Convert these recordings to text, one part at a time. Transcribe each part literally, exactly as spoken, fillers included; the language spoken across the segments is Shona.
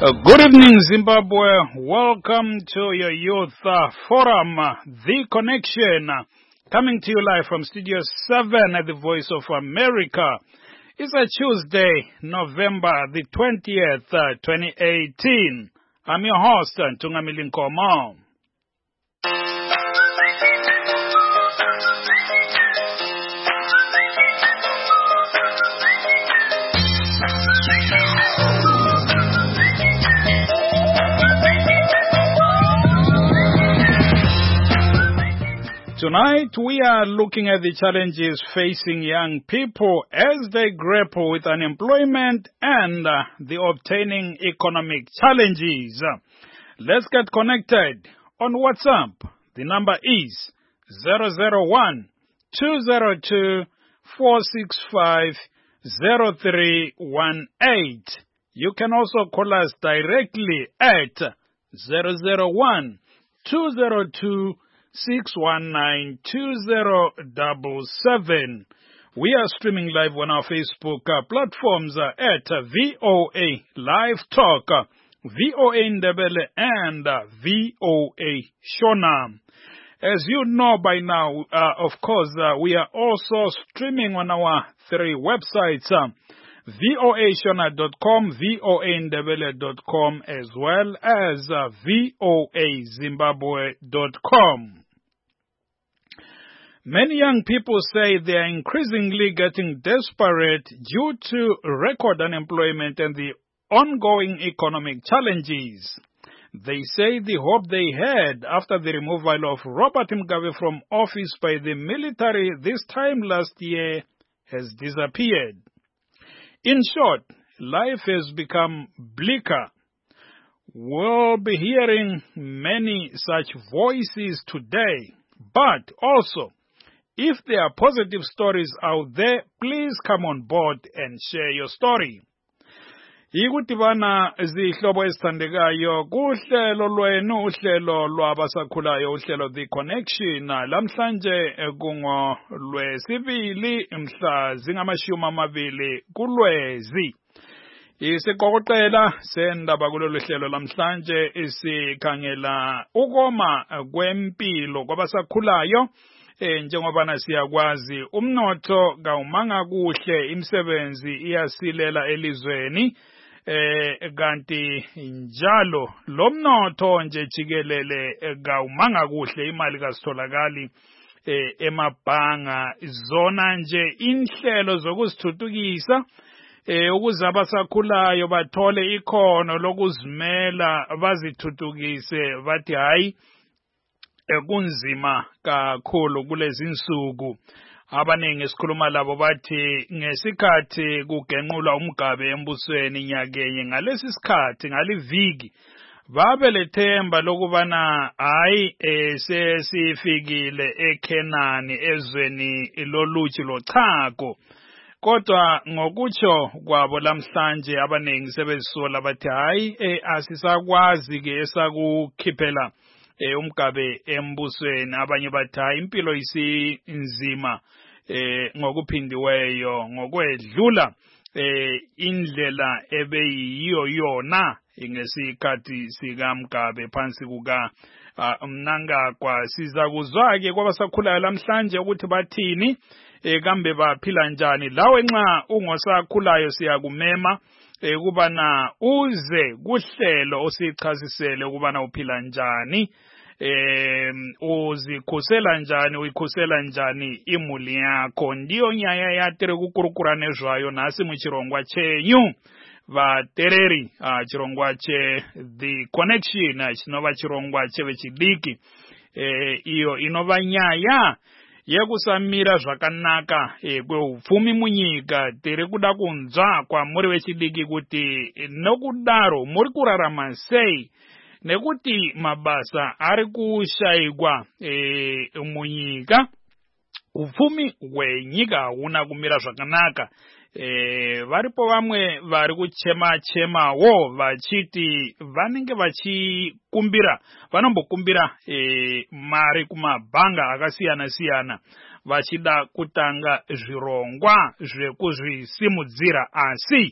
Uh, good evening, Zimbabwe. Welcome to your Youth uh, Forum, uh, The Connection, uh, coming to you live from Studio seven at the Voice of America. It's a Tuesday, November the twentieth, uh, twenty eighteen. I'm your host, Ntungamili Nkomo. Tonight, we are looking at the challenges facing young people as they grapple with unemployment and uh, the obtaining economic challenges. Let's get connected on WhatsApp. The number is zero zero one, two zero two, four six five, zero three one eight. You can also call us directly at zero zero one, two zero two, six one nine, two zero seven seven. We are streaming live on our Facebook uh, platforms uh, at uh, V O A Live Talk, uh, V O A Ndebele, and uh, V O A Shona. As you know by now, uh, of course, uh, we are also streaming on our three websites, uh, V O A Shona dot com, V O A Ndebele dot com, as well as uh, V O A Zimbabwe dot com. Many young people say they are increasingly getting desperate due to record unemployment and the ongoing economic challenges. They say the hope they had after the removal of Robert Mugabe from office by the military this time last year has disappeared. In short, life has become bleaker. We'll be hearing many such voices today, but also, if there are positive stories out there, please come on board and share your story. Ikutivana zihlobo esithandekayo kuhlelo lwenu uhlelo lwabasakhulayo uhlelo The Connection lamhlanje kungo lwesibili mhla zingamashumi amabili kuLwezi. Isiqokoqela sendaba kulolu hlelo lamhlanje isikhangela ukoma kwempilo kwabasakhulayo. Eh njengoba nasiyakwazi umnotho kawumanga kuhle imisebenzi iyasilela elizweni eh kanti njalo lo mnotho nje jikelele kawumanga kuhle imali kasitholakali eh emabhanga zona nje inhlelo zokuzithuthukisa eh ukuze abasakhulayo bathole ikhono lokuzimela bazithuthukise bathi hayi kunzima kakhulu kulezi insuku. Abaningi esikhuluma labo bathi ngesikhathi kugenqulwa umgabe embusweni nyakenye ngalesi sikhathi ngaliviki babelethemba lokubana hayi sesifikile eKenani ezweni loluthi lochago. Kodwa ngokutsho kwabo lamhlanje abaningi sebezisola bathi hayi asisakwazi ke esakukhiphela eh umgabe embusweni. Abanye bathi impilo isinzima eh ngokuphindiweyo ngokwedlula eh indlela ebeyiyo yona ngesikhathi sikaMgabe phansi kuka Mnangagwa. Siza kuzwa ke kwabasakhulayo lamhlanje ukuthi bathini eh kambe baphila njani. Lawe nxa ungosakhulayo siyakumema eh kubana uze kuhlelo osichasisele kubana uphila njani, eh uzikhusela njani, uyikhusela njani imuli yakho. Ndiyo nyaya yatere kukurukura nezvayo nasi muchirongwa chenyu vatereri ah chirongwa che The Connection chinova chirongwa chevechidiki eh iyo inova nyaya yekusamira zvakanaka eh kweupfumi munyika. Tiri kuda kunzwa kwa muri vechidiki kuti nokudaro muri kurarama sei nekuti mabasa ari kushayikwa eh munyika. Upfumi hwenyika huna kumira zvakanaka. Eh varipo vamwe vari kuchema chema wo vachiti vanenge vachikumbira vanombokumbira eh mari kumabhanga akasiyana siyana vachida kutanga zvirongwa zvekuzvisimudzira asi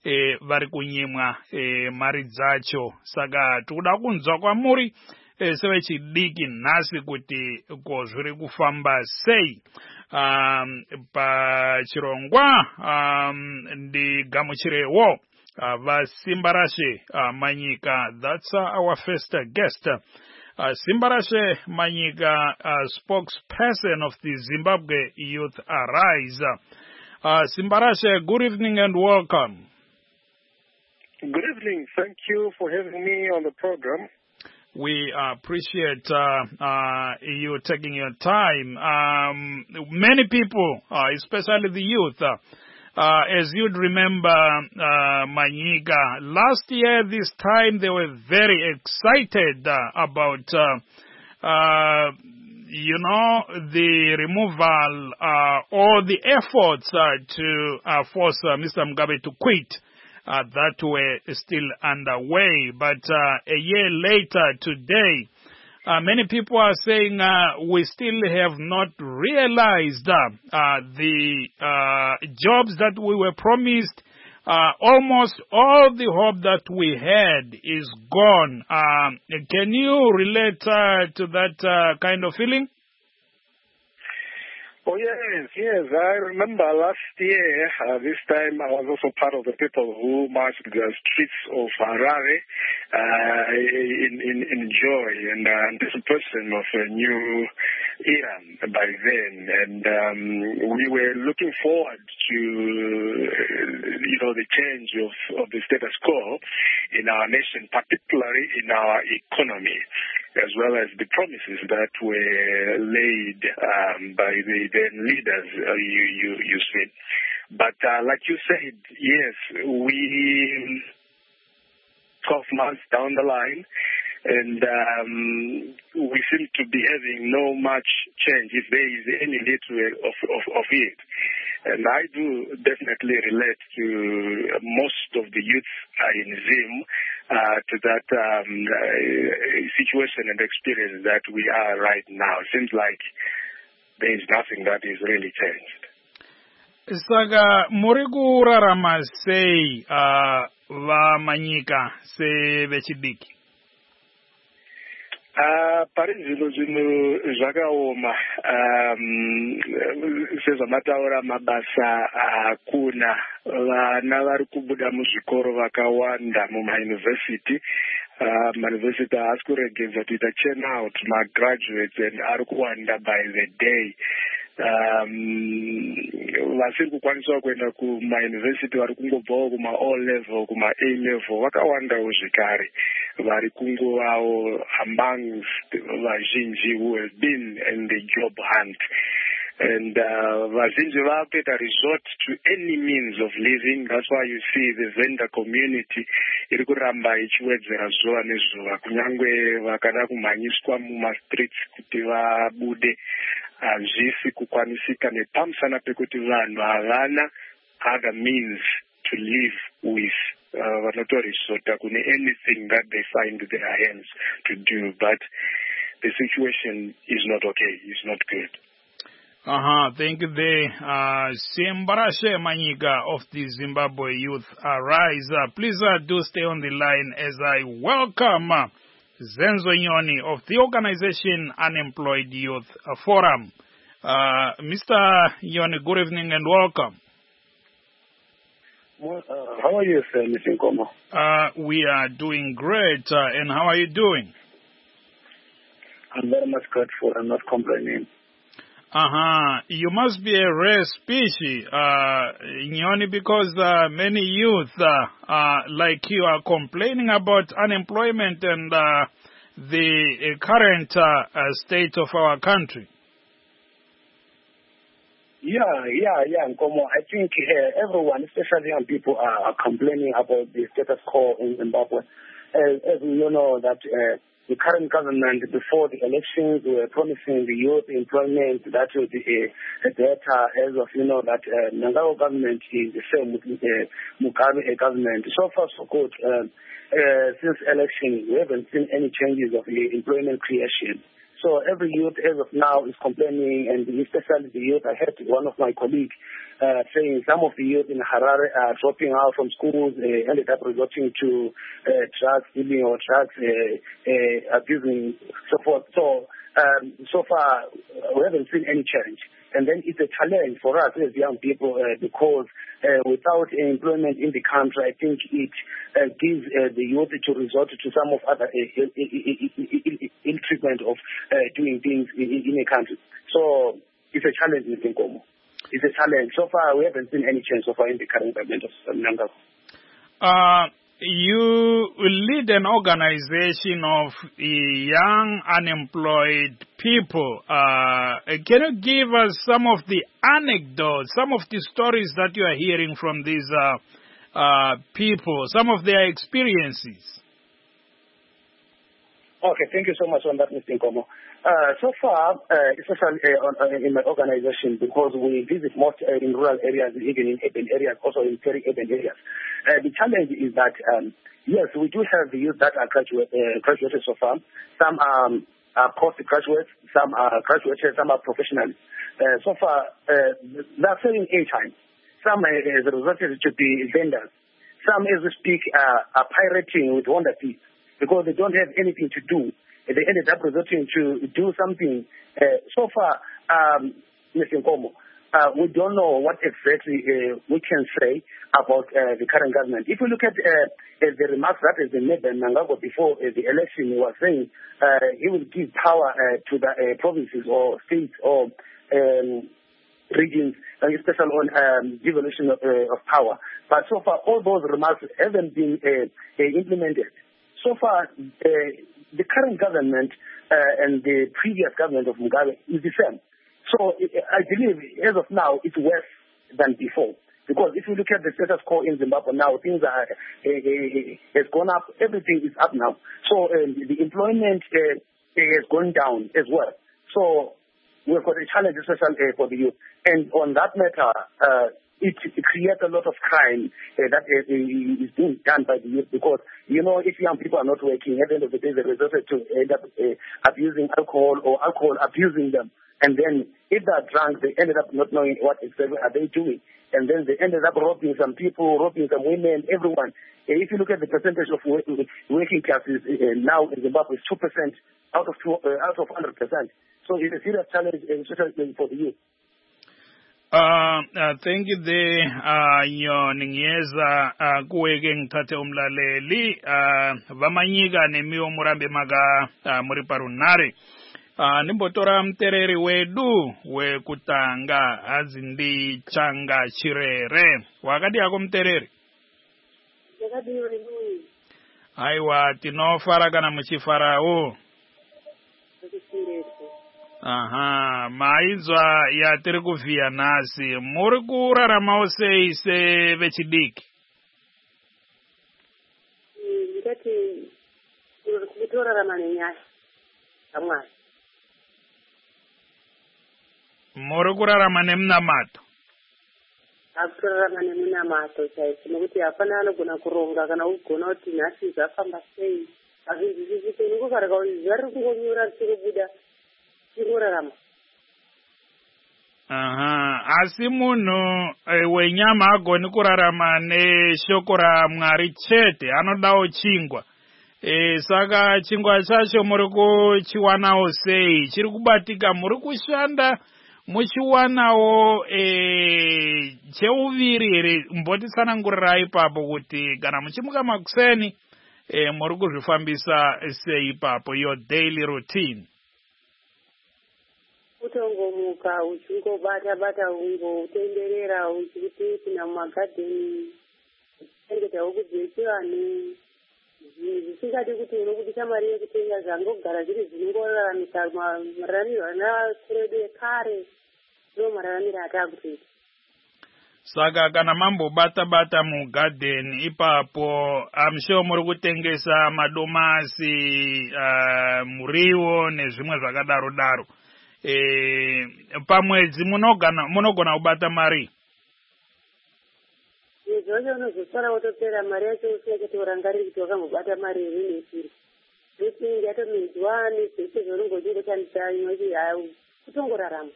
eh, vari kunyimwa eh, mari dzacho. Saka tikuda kunzwa kwamuri eh, sevechidiki nhasi kuti ko zviri kufamba sei. Um, pachirongwa um, ndigamuchirewo uh, vasimbarashe uh, Manyika. That's uh, our first uh, guest. Uh, Simbarashe Manyika, uh, spokesperson of the Zimbabwe Youth Arise. Uh, Simbarashe, good evening and welcome. Good evening. Thank you for having me on the program. We uh, appreciate uh, uh, you taking your time. Um, many people, uh, especially the youth, uh, uh, as you'd remember, uh, Manyika, last year this time they were very excited uh, about, uh, uh, you know, the removal uh, or the efforts uh, to uh, force uh, Mister Mugabe to quit. Uh, that were still underway. But uh, a year later today, uh, many people are saying uh, we still have not realized uh, uh, the uh, jobs that we were promised. Uh, almost all the hope that we had is gone. Um, can you relate uh, to that uh, kind of feeling? Oh, yes, yes. I remember last year, uh, this time I was also part of the people who marched the streets of Harare uh, in, in, in joy and uh, anticipation of a new era by then. And um, we were looking forward to, uh, you know, the change of, of the status quo in our nation, particularly in our economy, as well as the promises that were laid um, by the then leaders, uh, you, you, you said. But uh, like you said, yes, we twelve months down the line, and um, we seem to be having no much change, if there is any little of, of, of it. And I do definitely relate to most of the youth uh, in Zim uh, to that um, uh, situation and experience that we are right now. It seems like there is nothing that is really changed. Saka muri kurarama sei uh, va Manyika se vechidiki? Uh, pari zvino zvino zvakaoma um, sezvamataura mabasa hakuna. Vana vari kubuda muzvikoro vakawanda mumayunivhesiti. Uh, mayunivhesiti haasi kuregedza kuita churn out magraduates and ari kuwanda by the day. Um, vasiri kukwaniswa kuenda kumayunivhesiti vari kungobvawo kuma-O level, kuma-A level, vakawandawo zvekare vari kungovawo amongst vazhinji who have been in the job hunt. And uh, vazhinji vakuita resort to any means of living. That's why you see the vendor community iri kuramba ichiwedzera zuva nezuva, kunyangwe vakada kumhanyiswa mumastreets kuti vabude hazvisi kukwanisika nepamusana pekuti vanhu havana other means to live with. Vanotoresota uh, kune anything that they find their hands to do, but the situation is not okay, it's not good. Uh-huh. Thank you there. Uh, Simbarashe Manyika of the Zimbabwe Youth Arise. Uh, please uh, do stay on the line as I welcome uh, Zenzo Nyoni of the organization Unemployed Youth Forum. Uh, Mister Nyoni, good evening and welcome. Well, uh, how are you, sir, Mister Nkomo? Uh, we are doing great. Uh, and how are you doing? I'm very much grateful. I'm not complaining. Uh-huh. You must be a rare species, uh, Nyoni, because uh, many youth uh, uh, like you are complaining about unemployment and uh, the uh, current uh, uh, state of our country. Yeah, yeah, yeah, Nkomo. I think uh, everyone, especially young people, are, are complaining about the status quo in Zimbabwe. As, as we all know that uh, the current government, before the elections, were promising the youth employment that will be uh, better. As of you know, that uh, Nangao government is the same with uh, Mugabe government. So far, so good. Uh, uh, since election, we haven't seen any changes of the employment creation. So every youth as of now is complaining, and especially the youth. I heard one of my colleagues uh, saying some of the youth in Harare are dropping out from schools, uh, ended up resorting to uh, drugs dealing or drugs uh, uh, abusing, so forth. So um, so far we haven't seen any change. And then it's a challenge for us as young people uh, because uh, without employment in the country, I think it uh, gives uh, the youth to resort to some of other uh, ill treatment of uh, doing things in, in a country. So it's a challenge, Mister Nkomo. It's a challenge. So far, we haven't seen any change so far in the current government of Mnangagwa. Uh, you lead an organization of young unemployed people. Uh, can you give us some of the anecdotes, some of the stories that you are hearing from these uh, uh, people, some of their experiences? Okay, thank you so much on that, Mister Nkomo. Uh, so far, uh, especially uh, on, uh, in my organization, because we visit most uh, in rural areas, even in urban areas, also in very urban areas. Uh, the challenge is that, um, yes, we do have the youth that are graduate, uh, graduated so far. Some um, are postgraduates, some are graduated, some are professionals. Uh, so far, uh, they're selling airtime. Some uh, have resulted to be vendors. Some, as we speak, uh, are pirating with Honda Beat because they don't have anything to do. They ended up resorting to do something. Uh, so far, um, Mister Nkomo, uh, we don't know what exactly uh, we can say about uh, the current government. If we look at uh, uh, the remarks that has been made by Mnangagwa before uh, the election, he was saying uh, he will give power uh, to the uh, provinces or states or um, regions, uh, especially on um, devolution of, uh, of power. But so far, all those remarks haven't been uh, uh, implemented. So far, uh, the current government uh, and the previous government of Mugabe is the same. So I believe, as of now, it's worse than before. Because if you look at the status quo in Zimbabwe now, things are uh, uh, has gone up. Everything is up now. So uh, the employment uh, has gone down as well. So we've got a challenge, especially uh, for the youth. And on that matter, uh, it, it creates a lot of crime uh, that uh, is being done by the youth because, you know, if young people are not working, at the end of the day, they resorted to end up uh, abusing alcohol or alcohol abusing them. And then if they're drunk, they ended up not knowing what exactly are they doing. And then they ended up robbing some people, robbing some women, everyone. Uh, if you look at the percentage of working classes uh, now in Zimbabwe, it's two percent out of two, uh, out of one hundred percent. So it's a serious challenge, uh, especially for the youth. Uh, uh, thank you the uh yo ningiyeza uh kuweke ngithathe umlaleli uh vamanyika nemiyo murambe maka uh, muri parunare uh nimbotora mtereri wedu wekutanga azindi changa chirere wakati yako mtereri yakadi yori lui aiwa tinofara kana muchifarawo aha maizwa ya tiri kuvhiya nhasi muri kuraramawo sei sevechidiki ndikati kutorarama nenyaya kamwari muri kurarama nemunamato akutorarama nemunamato chaizvo nokuti hapana anogona kuronga kana kugona kuti nhasi zvafamba sei hazvizvizvisi nikukareka kuti zuva riri kungonyura richikubuda chikurarama. Aha, asi munhu e, wenyama agoni kurarama neshoko raMwari chete, anodawo chingwa. E, saka chingwa chacho muri kuchiwanawo sei? Chiri kubatika muri kushanda muchiwanawo e, cheuviri here mbotisanangurirai ipapo kuti kana muchimuka makuseni e, muri kuzvifambisa sei ipapo your daily routine. Utongomuka uchingobata bata ungo utenderera uchikuti kuna magadeni uchengeta ukubvese vanhu zvisingadi kuti unokudisa mari yekutenga zvangogara zviri zvinongoraramisa mararamiro ana kuredu ekare ndo mararamiro atakutoita. Saka kana mambobata bata mugarden ipapo amsho muri kutengesa madomasi uh, muriwo nezvimwe zvakadaro daro. Eh, pamwedzi munogana munogona kubata mari izvozvo unozosara wotopera mari yacho usina kuti urangariri kuti wakambobata mari iri nesiri This thing get me one is this is going to go and tell you I don't go around.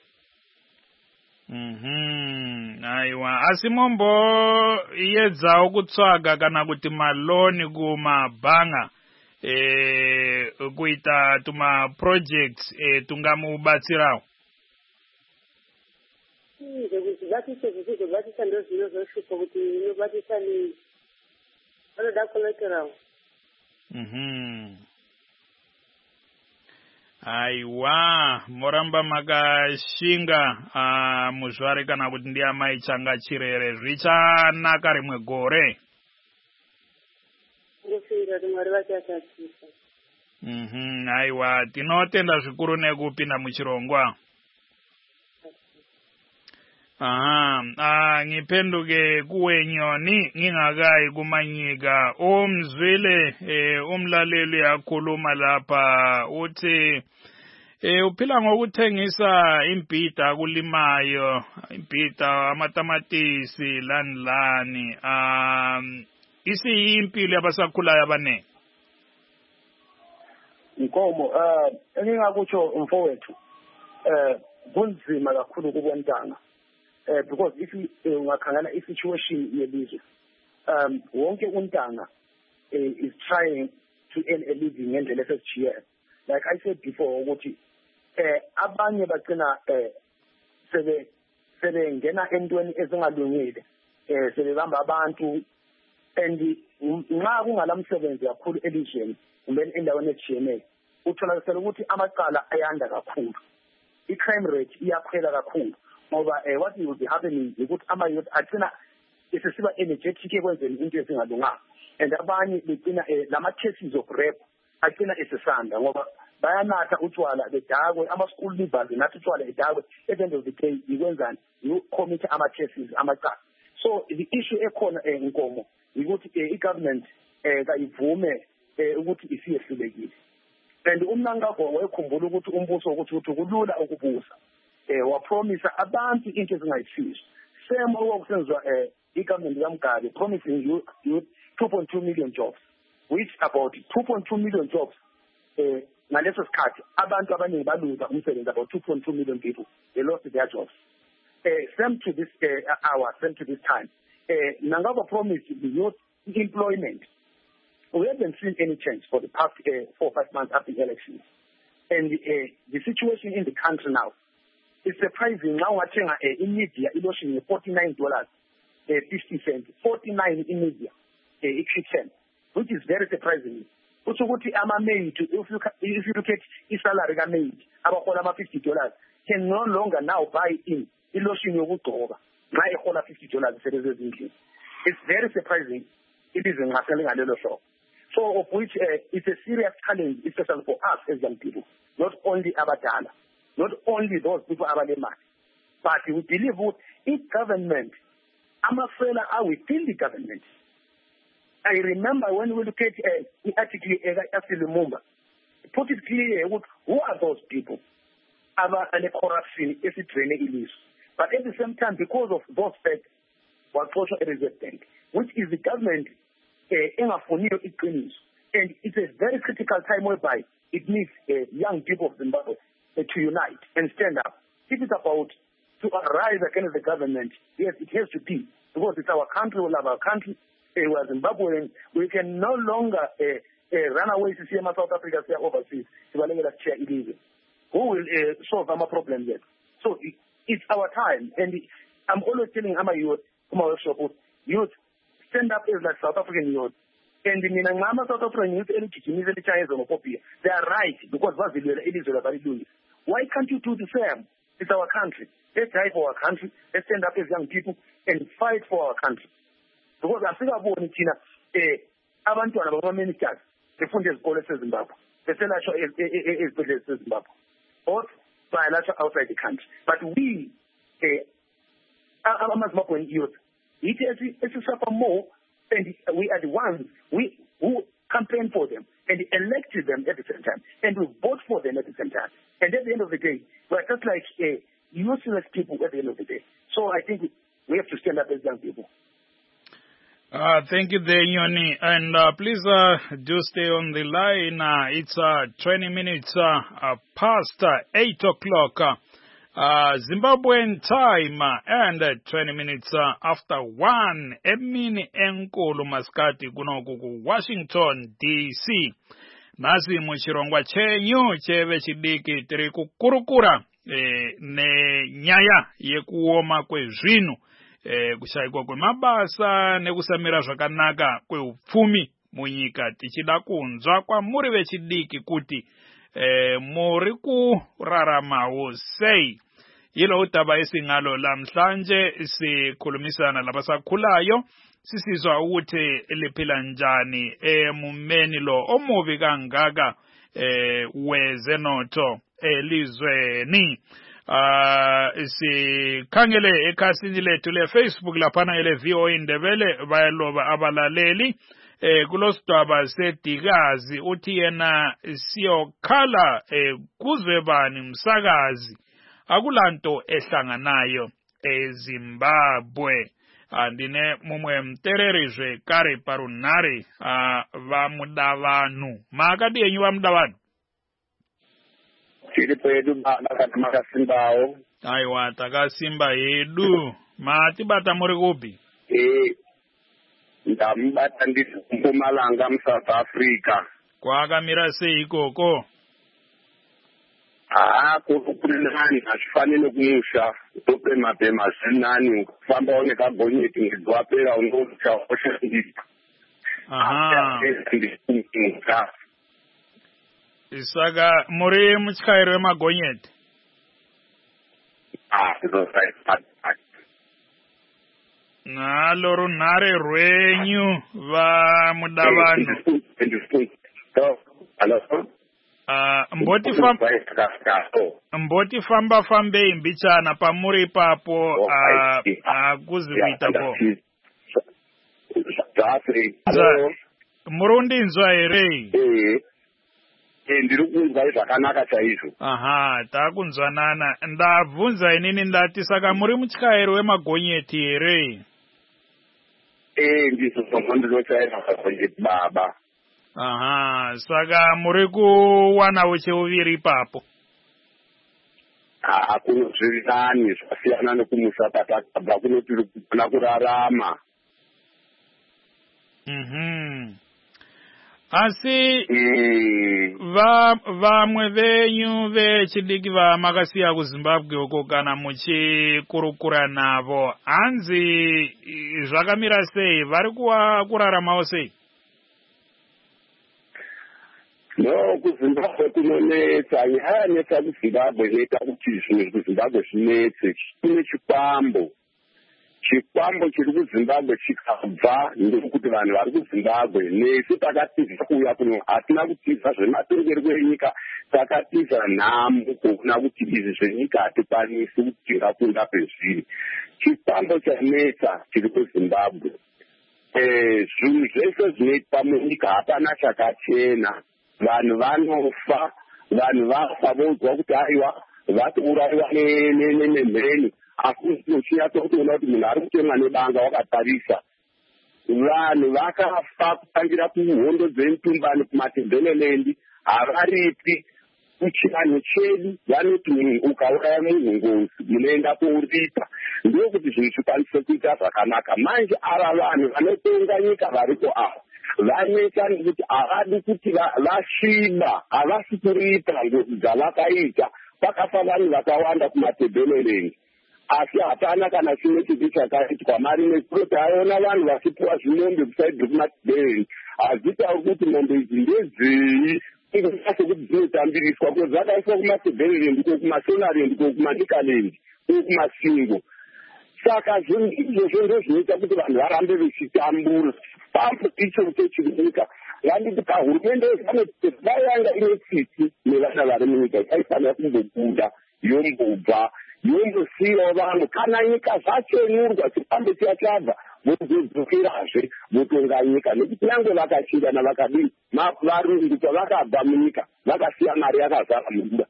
Mhm. Aiwa, asimombo yedza ukutswaga kana kuti maloni kuma banga eh kuita tuma projects eh tungamubatsirawo. Hmm, zekuzibatisa zekuzibatisa ndo zviro zvoshupa kuti inobatisa ni vanoda kuleterawo. Mhm. Aiwa, moramba makashinga uh, muzvare kana kuti ndiamai changa chirere zvichanaka rimwe gore. Ngofinga kuti Mwari vachatatsisa. Mhm, aiwa, tinotenda zvikuru nekupinda muchirongwa. Aha, ah, ngipenduke kuwenyoni ngingakai kumanyika umzwile eh umlaleli yakhuluma lapha uthi eh uphila ngokuthengisa imbhida kulimayo imbhida amatamatisi lani lani um isiyimpilo yabasakhulayo abanene. Inkomo eh engingakutsho umfowethu eh kunzima kakhulu kubontanga. Uh, because if you ungakhangela uh, i-situation yelizwe um wonke untanga uh, is trying to earn a living ngendlela esesijiyela. Like I said before ukuthi eh abanye bagcina eh sebe sebengena entweni ezingalungile eh sebebamba abantu and nxa kungalamsebenzi kakhulu elizweni kumbe endaweni ejiyeneyo uthola ukuthi amacala ayanda kakhulu, i-crime rate iyakhwela kakhulu. Ngoba eh what will be happening ukuthi ama youth agcina isesiba energetic ekwenzeni into ezingalunganga, and abanye begcina lama cases of rape agcina isesanda ngoba bayanatha utshwala bedakwe, ama school leavers nathi utshwala edakwe, at the end of the day ikwenzani you commit ama cases amacala. So the issue ekhona enkomo ukuthi i-government eh kayivume ukuthi isiyehlulekile, and umnankakho wayekhumbula ukuthi umbuso ukuthi ukuthi kulula ukubusa eh wapromise abantu into ezingayifisi. Same okwakusenziwa eh i-government kaMgabe promising you, you two point two million jobs, which about two point two million jobs eh ngaleso sikhathi abantu abaningi baluza umsebenzi, about two point two million people they lost their jobs. Eh same to this uh, hour, same to this time eh nangaba promise the youth employment. We haven't seen any change for the past uh, four or five months after the elections, and uh, the situation in the country now. It's surprising now watching uh, in media iloshin forty-nine dollars uh, fifty cents, forty-nine in media uh, kitchen, which is very surprising. Also, what I'm made to if you if you look at his salary made about fifty dollars can no longer now buy in iloshin yokudoba my whole fifty dollars. It's very surprising. It is in a little shop. So of which uh, it's a serious challenge, especially for us as young people, not only Abadala. Not only those people are the man, but we believe what in government, I'm afraid are within the government. I remember when we look at uh, the article after Lumumba, put it clear, what, who are those people? About the corruption, is it really is. But at the same time, because of those facts, what also a reserve bank, which is the government, uh, and it's a very critical time whereby it needs uh, young people of Zimbabwe Uh, to unite and stand up. If it's about to arise against the government, yes, it has to be, because it's our country, we love our country, uh, we are Zimbabwean, we can no longer uh, uh, run away to see South Africa stay overseas, who will uh, solve our problem yet. So it, it's our time, and it, I'm always telling our youth, youth, stand up as like South African youth, and the Minangama South African youth, they are right, because it is very doing. Why can't you do the same? It's our country. Let's fight for our country. Let's stand up as young people and fight for our country. Because I think about it, eh, abantu aba ministers, they fund as policies in Zimbabwe. They say that is policies in Zimbabwe. Or by outside the country. But we, eh, I'm not going youth. It is to suffer more, and we are the ones we who campaign for them and elected them at the same time, and we vote for them at the same time. And at the end of the day, we're just like uh, useless people at the end of the day. So I think we have to stand up as young people. Uh, thank you there, Nyoni. And uh, please uh, do stay on the line. Uh, it's uh, twenty minutes uh, uh, past uh, eight o'clock uh, uh, Zimbabwean time uh, and uh, twenty minutes uh, after one. Emini enkulu maskati kunoku ku Washington, D C Nasi muchirongwa chenyu cheve chidiki tiri kukurukura eh, ne nyaya yekuoma kwezvinhu. Eh, kushaikwa kwemabasa nekusamira zvakanaka kweupfumi munyika tichida kunzwa kwamuri vechidiki kuti eh, muri kuraramawo sei. Ilo utaba isingalo lamhlanje sikhulumisana labasakhulayo sisizwa ukuthi liphila njani emumeni lo omubi kangaka eh, wezenotho elizweni. Uh, sikhangele ekhasini lethu le Facebook laphana ele V O A Indebele bayaloba abalaleli eh kulosidaba sedikazi uthi yena siyokhala eh kuzwe bani msakazi akulanto ehlanganayo eZimbabwe andine mumwe mtererizwe kare parunare uh, vamudavanu makati yenyu vamudavanu tiri pedu bana kana makasimbawo aiwa takasimba yedu matibata muri kupi eh ndamubata ndiri kuMpumalanga muSouth Africa kwakamira sei ikoko ah kukurinani azvifanire kumusha topema pema zvinani kufamba one kagonyeti ngedzwapera unocha oshandisa aha Isaka muri muchikairo wemagonyeti ah nalo runhare rwenyu vamudavano uh, mboti fam mboti famba fambei mbichana pamuri ipapo uh, uh, kuzi kuitapo muri undinzwa here ndiri kunzwa zvakanaka chaizvo aha takunzwanana ndabvunza inini ndati saka muri muchikairo wemagonyeti here eh ndizvo zvandinochaira magonyeti baba aha saka muri kuwanawo cheuviri ipapo ah kunozvirinani zvasiyana nekumusa patakabva kuno tiri kugona kurarama mhm asi mm. va vamwe venyu vechidiki vamakasiya kuZimbabwe uko kana muchikurukura navo hanzi zvakamira sei vari kuraramawo sei no kuZimbabwe kunonetsa yanetsa kuZimbabwe neta kuti zvinhu kuZimbabwe zvinetse kune chikwambo chikwambo chiri kuZimbabwe chikabva ndekuti vanhu vari kuZimbabwe nesu takatiza kuuya kuno hatina kutiza zvematongerwo enyika takatiza nhamo kuna kuti izvi zvenyika hatikwanisi kuti tingakunda pezviri chikwambo chanetsa chiri kuZimbabwe zvinhu zvese zvinoitwa munyika hapana chakachena vanhu vanofa vanhu vafa vodzwa kuti aiwa vatourayiwa nemheni asi uchinyatsokutoona kuti munhu ari kutemwa nebanga wakatarisa vanhu vakafa kutangira kuhondo dzemutumbani kumatebheleland havaripi kuchivanhu chedu vanoti munhu ukauraya munhu ngozi munoenda kouripa ndokuti zvinhu zvikwanise kuita zvakanaka manje ava vanhu vanotonga nyika variko ava vanetsa nekuti havadi kuti vasviba havasi kuripa ngozi dzavakaita pakafa vanhu vakawanda kumatebheleland asi hapana kana chimwe chiti chakaitwa mari nekuti aiona vanhu vachipiwa zvimombe kusaidhi kumatebheleland hazitauri kuti mombe idzi ndedzei sekuti dzinotambiriswa ko dzakaiswa kumatebheleland ko kumasonaland ko kumanikaland ko kumasingo saka zvinhu izvozvo ndo zvinoita kuti vanhu varambe vechitambura pambo ichocho chirinyika nganditi pahurumende vanoti vayanga ine tsitsi nevana vari munyika yaifanira kumbobuda yombobva yombosiyawo vanhu kana nyika zvachenurwa chipambo chiya chabva vozodzokerazve votonga nyika nekuti nyange vakachingana vakadini varungu pavakabva munyika vakasiya mari yakazara mubuda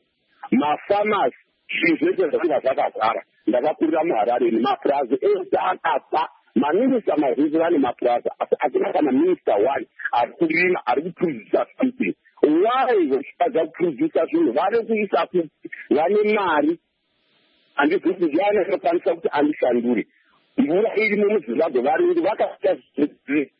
mafamasi zvinhu zvese zvanga zvakazara ndakakurira muharare nemapurazi ese akafa maminista mazhinji vane mapurasa asi hakuna kana minista one ari kurima ari kuprodusa something. Why vachitadza kuprodusa zvinhu vari kuisa kuti vane mari handizvi kuti ndiani anokwanisa kuti andishandure. Mvura irimo muzimbabwe vari kuti vakaita zvezve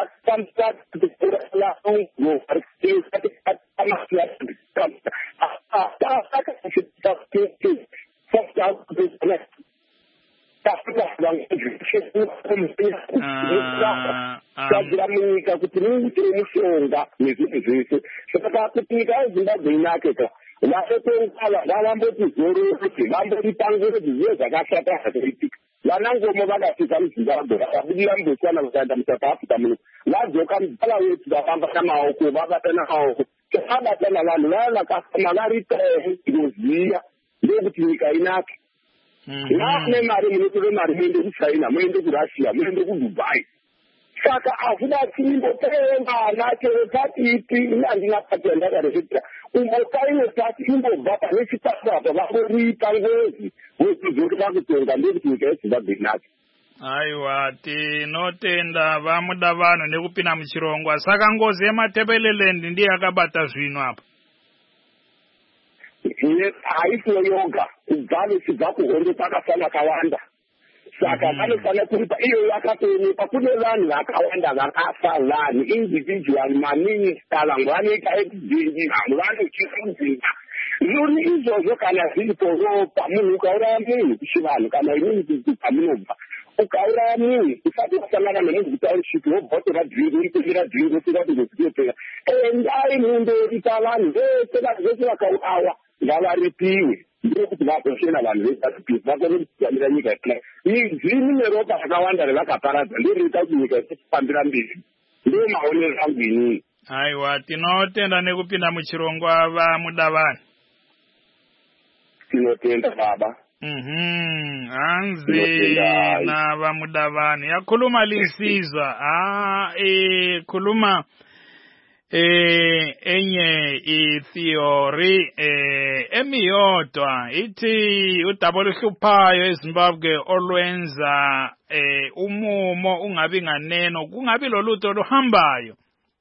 tadzira munyika kuti muitire mushonga nezvinhu zvese. Saka kuti nyika yezimbabwe inake ka vaotongala ngavamboti zoroti vamboripa ngoroti zviye zvakashata zvakaitika. Vanangomo vakafika muzimbabwe vakabudira muboswana vakaenda musouth africa muno vadzoka mubala wetu vafamba namaoko vabata namaoko vabata navanhu vaya vakafama varipa kuziya ndokuti nyika inake. Naane mari munotore mari muende kuchina muende kurussia muende kudubai. Saka hazvida chimbotenga chero patiti ina handina pati yandakarevhedzera umbokaine pati imbobva pane chipatu apa vangoripa ngozi wekuzoke vakutonga ndekuti nyika yezimbabwe inake. Aiwa, tinotenda vamuda vanhu nekupinda muchirongwa. Saka ngozi yematebeleland ndiye yakabata zvino apa. Haisiyo yoga kubva vechibva kuhondo pakafana kawanda. Saka vanofana kuripa iyo yakatoonekwa kune vanhu vakawanda vakafa vanhu individual maminista vamwe vanoita ekudhingi vamwe vanochira mudzimba. Zvinhu izvozvo kana zviripo ropa munhu ukauraya munhu kuchivanhu kana imweni kuti pamunobva ukauraya munhu usati wasangana nemunhu kutaurishiki wobva watora dhringi uripemera dhringi wosvika kuti ngozitopera endai mundoripa vanhu vese vanhu vese vakaurawa ngavaripiwe ndokuti vagoshena vanhu vese vakone kutambira nyika ina izvini neropa rakawanda revakaparadza ndorita kuti nyika isifambira mberi. Ndo maonero angu inini. Aiwa, tinotenda nekupinda muchirongwa vamuda vanhu. Tinotenda baba. Mhm, hanzi na vamuda vanhu yakhuluma linsizwa. Ah, eh khuluma eh enye itheory eh emiyodwa ithi udaba oluhluphayo eZimbabwe olwenza eh umumo ungabi nganeno kungabi lolutho oluhambayo.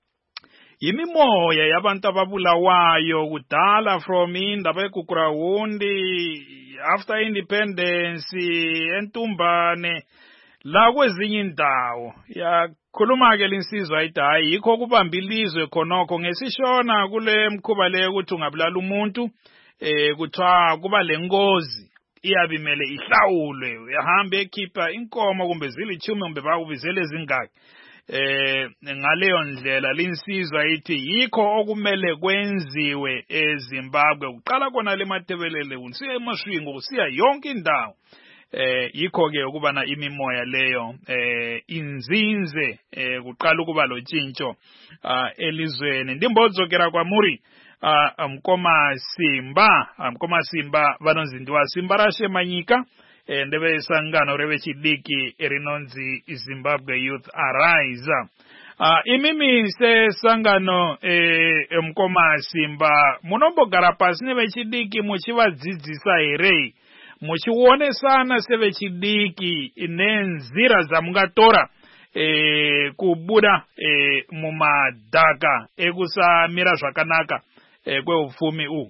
Yimimoya yabantu ababulawayo kudala from indaba eGugurawundi after independence eNtumbane la kwezinye indawo yakhuluma ke linsizwa ithi hayi yikho kubamba ilizwe khonokho ngesishona kule mkhuba le ukuthi ungabulala umuntu eh kuthiwa kuba lengozi iyabimele ihlawulwe uyahambe ekhipha inkomo kumbe zilichumi kumbe bakubizele zingaki. Eh ngaleyo ndlela linsizwa ithi yikho okumele kwenziwe eZimbabwe uqala kona le matebelele unsiya emashwingo usiya yonke indawo. Eh yikho ke ukubana imimoya leyo eh inzinze eh kuqala ukuba lo tshintsho elizweni. Ndimbodzokera kwa muri amkoma Simba amkoma Simba vanonzindiwa Simba rashe manyika ndebe sangano revechidiki erinonzi Zimbabwe Youth Arise. Uh, imimi se sangano eh, mkoma Simba munombogara pasi nevechidiki muchivadzidzisa here muchionesana sevechidiki nenzira dzamungatora eh, kubuda eh, mumadhaka ekusamira zvakanaka eh, kweupfumi uhu.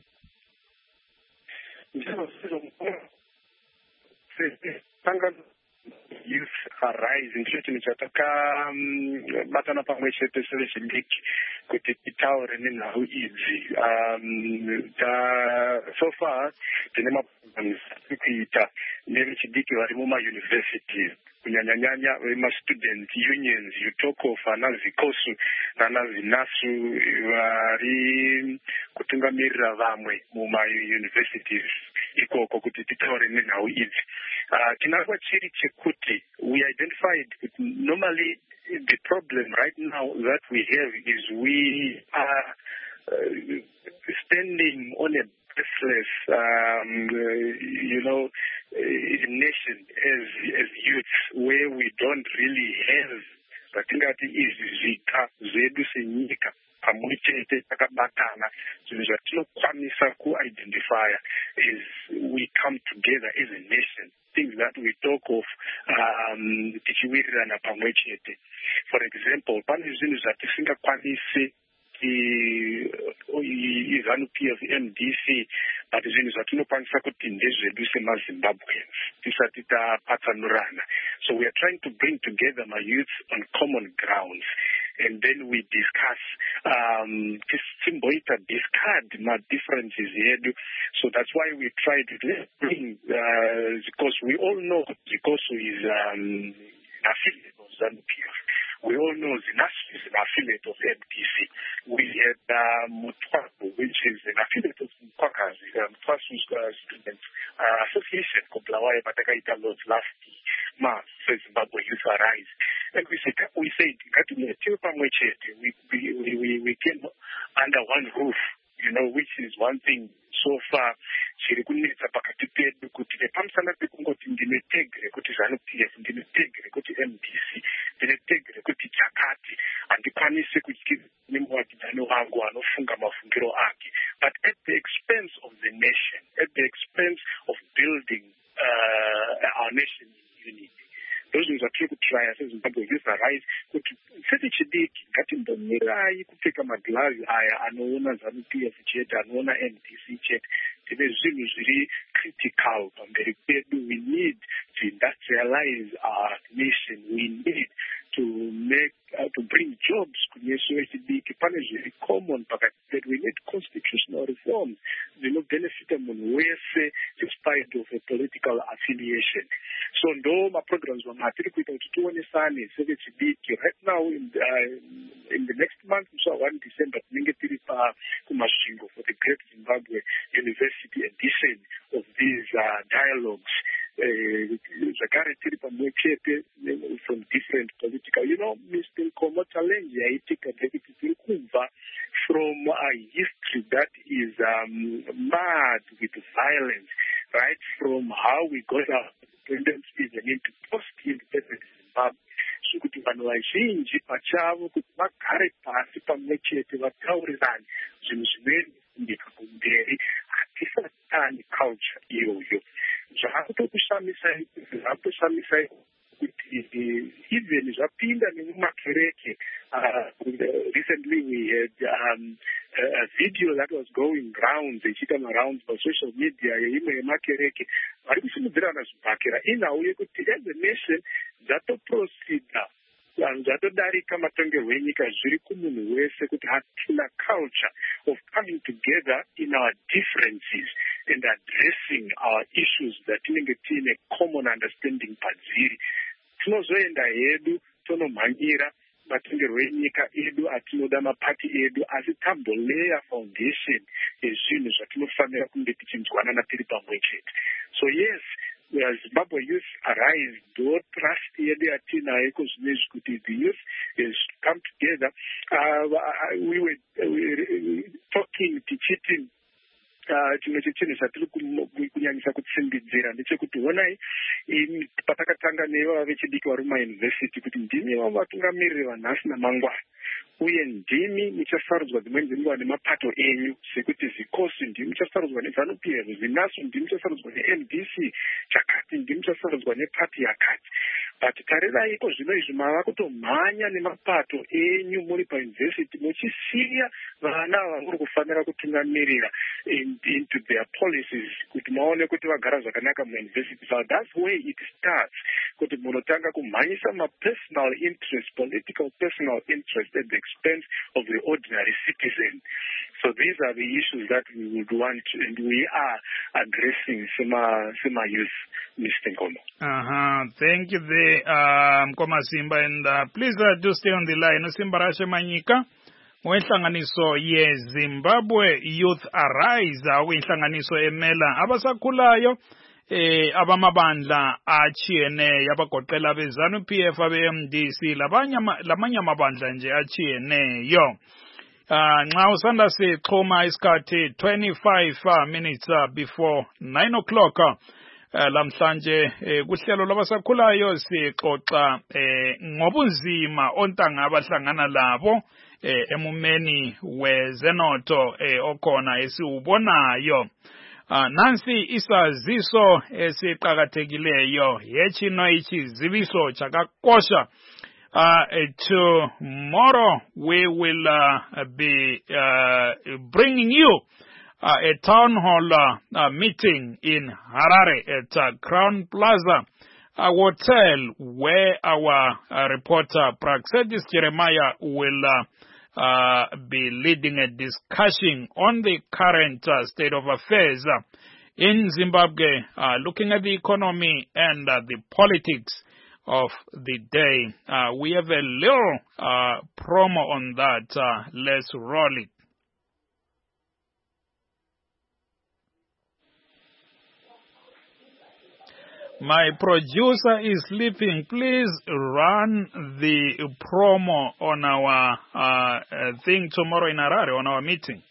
Youth Arise ndicho chinhu chatakabatana pamwe chete sevechidiki kuti titaure nenhau idzi. So far tine maprograms ekuita nevechidiki vari mumayunivhesiti kunyanyanyanya vemastudent unions utokov anazikosu nanazinasu vari kutungamirira vamwe mumayunivhesities ikoko kuti titaure nenhau idzi. Uh, Kinakwa chiri chekuti we identified that normally the problem right now that we have is we are uh, standing on a baseless, um, uh, you know, uh, nation as as youths where we don't really have vatingati izvika zvedu senyika pamwe chete takabatana zvinhu zvatinokwanisa kuidentifya is we come together as a nation things that we talk of um tichiwirirana pamwe chete. For example, pane zvinhu zvatisingakwanisi iZANU-P F M D C but zvinhu zvatinokwanisa kuti ndezvedu semaZimbabweans tisati tapatsanurana. So we are trying to bring together my youth on common grounds, and then we discuss um tisimboita discard my differences yedu. So that's why we try to bring uh, because we all know because is um affiliate of ZANU-P F. We all know Zinasu is an affiliate of M D C. We had uh, Mutwaku, which is an affiliate of Mutwakas, um, Students uh, Association, Koblawai Batakaita Lodge last month, so Zimbabwe Youth Arise. And we said, we said, we, we, we, we came under one roof, you know, which is one thing so far. Chiri kunetsa pakati pedu kuti nepamsana pekungoti ndinetegre kuti ZANU-P F, ndinetegre kuti M D C, ndinetegre kuti chakati, handikwanisi kutyira nemuvakidzani wangu anofunga mafungiro ake, but at the expense of the nation, at the expense of building uh, our nation in unity. Those are three kutry seZimbabwe Youth Arise kuti seti chidiki ngatimbomirai kupfeka maglazi aya anoona ZANU-P F chete, anoona M D C chete. Tine zvinhu zviri critical pamberi pedu. We need to industrialize our nation. We need to make uh, to bring jobs kunesu echidiki. Pane zviri common pakati pedu. We need constitutional reforms zvinobhenefita munhu wese despite of a political affiliation. So ndo maprograms vamatiri kuita kuti tionesane sevechidiki. Right now in the, uh, in the next month so one December tinenge tiri pa kumasvingo for the Great Zimbabwe University edition of these uh, dialogues. Zvakare tiri pamwe chete from different political, you know, Mister Nkomo challenge yaitika ndekuti tiri kubva from a history that is um, mad with violence, right from how we got our independence even into post-independence Zimbabwe. So kuti vanhu vazhinji pachavo kuti vagare pasi pamwe chete vataurirane zvinhu zvinoendeka kumberi, hatisatani culture iyoyo. Zvakutokushamisai zvakutoshamisai kuti even zvapinda nemumakereke. Recently we had um, a video that was going rounds, ichita marounds on social media yeimwe yemakereke vari kusimudzirana zvibhakera inhauye kuti as a nation dzatoproceda zvatodarika matongerwo enyika zviri kumunhu wese kuti hatina culture of coming together in our differences and addressing our issues that tinenge tiine common understanding padziri. Tinozoenda hedu tonomhanyira matongerwo enyika edu atinoda mapati edu asi tamboleya foundation yezvinhu zvatinofanira kunge tichinzwanana tiri pamwe chete. So yes, where Zimbabwe Youth Arise, do trust yedu yatinayo kuzvinezvi kuti the youth has come together. Uh, we were, we were talking tichiti chimwe chechinhu chatiri kunyanyisa kutsimbidzira ndechekuti honai patakatanga nevava vechidiki vari mumayunivhesiti kuti ndimi vavo vatungamiriri vanhasi namangwana, uye ndimi muchasarudzwa dzimweni dzenguva nemapato enyu sekuti zikosi ndimi muchasarudzwa neZANU-P F, ZINASU ndimi muchasarudzwa ne-M D C, chakati ndimi muchasarudzwa nepati yakati. But tariraiko zvino izvi mava kutomhanya nemapato enyu muri payunivhesiti muchisiya vana vamuri kufanira kutungamirira into their policies kuti maone kuti vagara zvakanaka muuniversity. So that's where it starts, kuti munotanga kumhanyisa ma-personal interest, political personal interest at the expense of the ordinary citizen. So these are the issues that we would want to, and we are addressing Sema, Sema youth, Mister Nkomo. Uh-huh. Thank you there, uh, Nkomo Simba, and uh, please uh, do stay on the line. Simba Rashe Manyika. Wenhlanganiso ye Zimbabwe Youth Arise wenhlanganiso emela abasakhulayo eh abamabandla achiyene yabagoqela beZANU-P F abe-M D C labanye lamanye amabandla nje achiyeneyo. Ah nxa usanda sixhoma isikhathi twenty-five minutes before nine o'clock lamhlanje kuhlelo labasakhulayo sixoxa ngobunzima ontanga abahlangana labo emumeni wezenotho okhona esiubonayo. Uh, nansi isaziso esiqhakathekileyo yechino ichi ziviso chakakosha. Uh, tomorrow we will uh, be uh, bringing you uh, a town hall uh, uh, meeting in Harare at uh, Crown Plaza a hotel, where our uh, reporter Praxedis Jeremiah will uh, uh, be leading a discussion on the current uh, state of affairs uh, in Zimbabwe, uh, looking at the economy and uh, the politics of the day. Uh, we have a little uh, promo on that. Uh, let's roll it. My producer is sleeping. Please run the promo on our uh, thing tomorrow in Harare, on our meeting.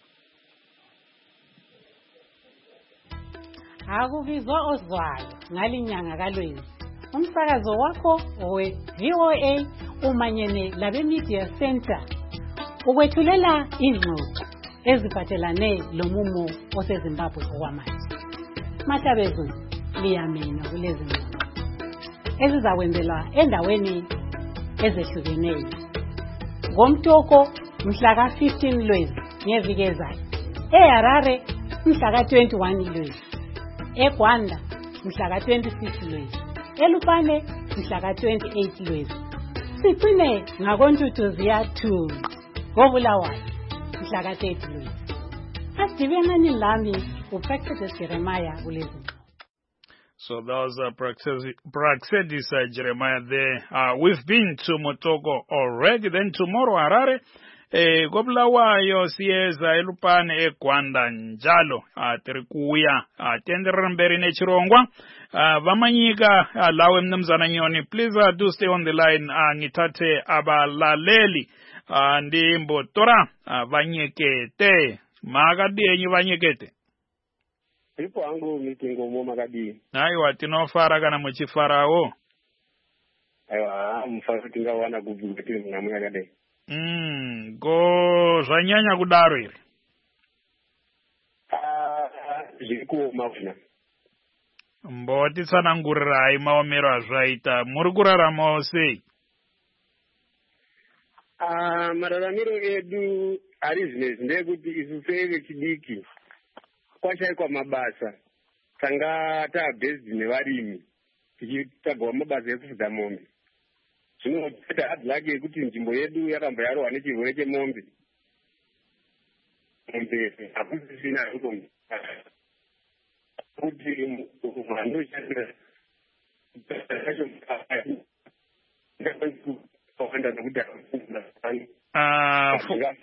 Akuvizwa ozwayo ngalinyanga kaLwezi. Umsakazo wakho owe V O A umanyene labe Media Center ukwethulela ingxoxo eziphathelane lomumo oseZimbabwe okwamanje. Mahlabezu liyamena kulezi ngxoxo ezizakwenzelwa endaweni ezehlukeneyo. Ngomtoko mhla ka fifteen Lwezi ngeviki ezayo. eHarare mhla ka twenty-one Lwezi. eGwanda mhla ka twenty-six Lwezi. eLupane mhla ka twenty-eight Lwezi. Sicine ngakoNtutuzi two ngoBulawayo mhla ka thirty Lwezi. Asidibenani lami uPraxedis Jeremiah kulezi. So that was uh, Praxedis uh, Jeremiah there. Uh, we've been to Motoko already. Then tomorrow Harare. Eh, Gobulawayo siyeza eLupane eGwanda njalo uh, terikuya uh, tenderamberi nechirongwa uh, vamanyika uh, lawe mnumzana Nyoni. Please uh, do stay on the line. uh, ngithathe abalaleli uh, ndimbo tora uh, vanyekete makadienyi vanyekete ipo angu mitingo mo makadi aiwa tinofara kana muchifarawo aiwa mufara tingawana kuvuka namwe yakadai. Mm, go zvanyanya kudaro iri. Ah, zviko mafuna. Mboti tsanangurirai maomero azvaita. Muri kuraramawo sei? Ah, mararamiro edu ari zvinezvi ndekuti isu sevechidiki kwashaikwa mabasa. Tanga tabased nevarimi tichitsvagawo mabasa ekufudza mombe. Zvinoita hard luck kuti nzvimbo yedu yakamba yarohwa nechirwere chemombe. Mombe hakusisina kuti mhando ishandira Ah,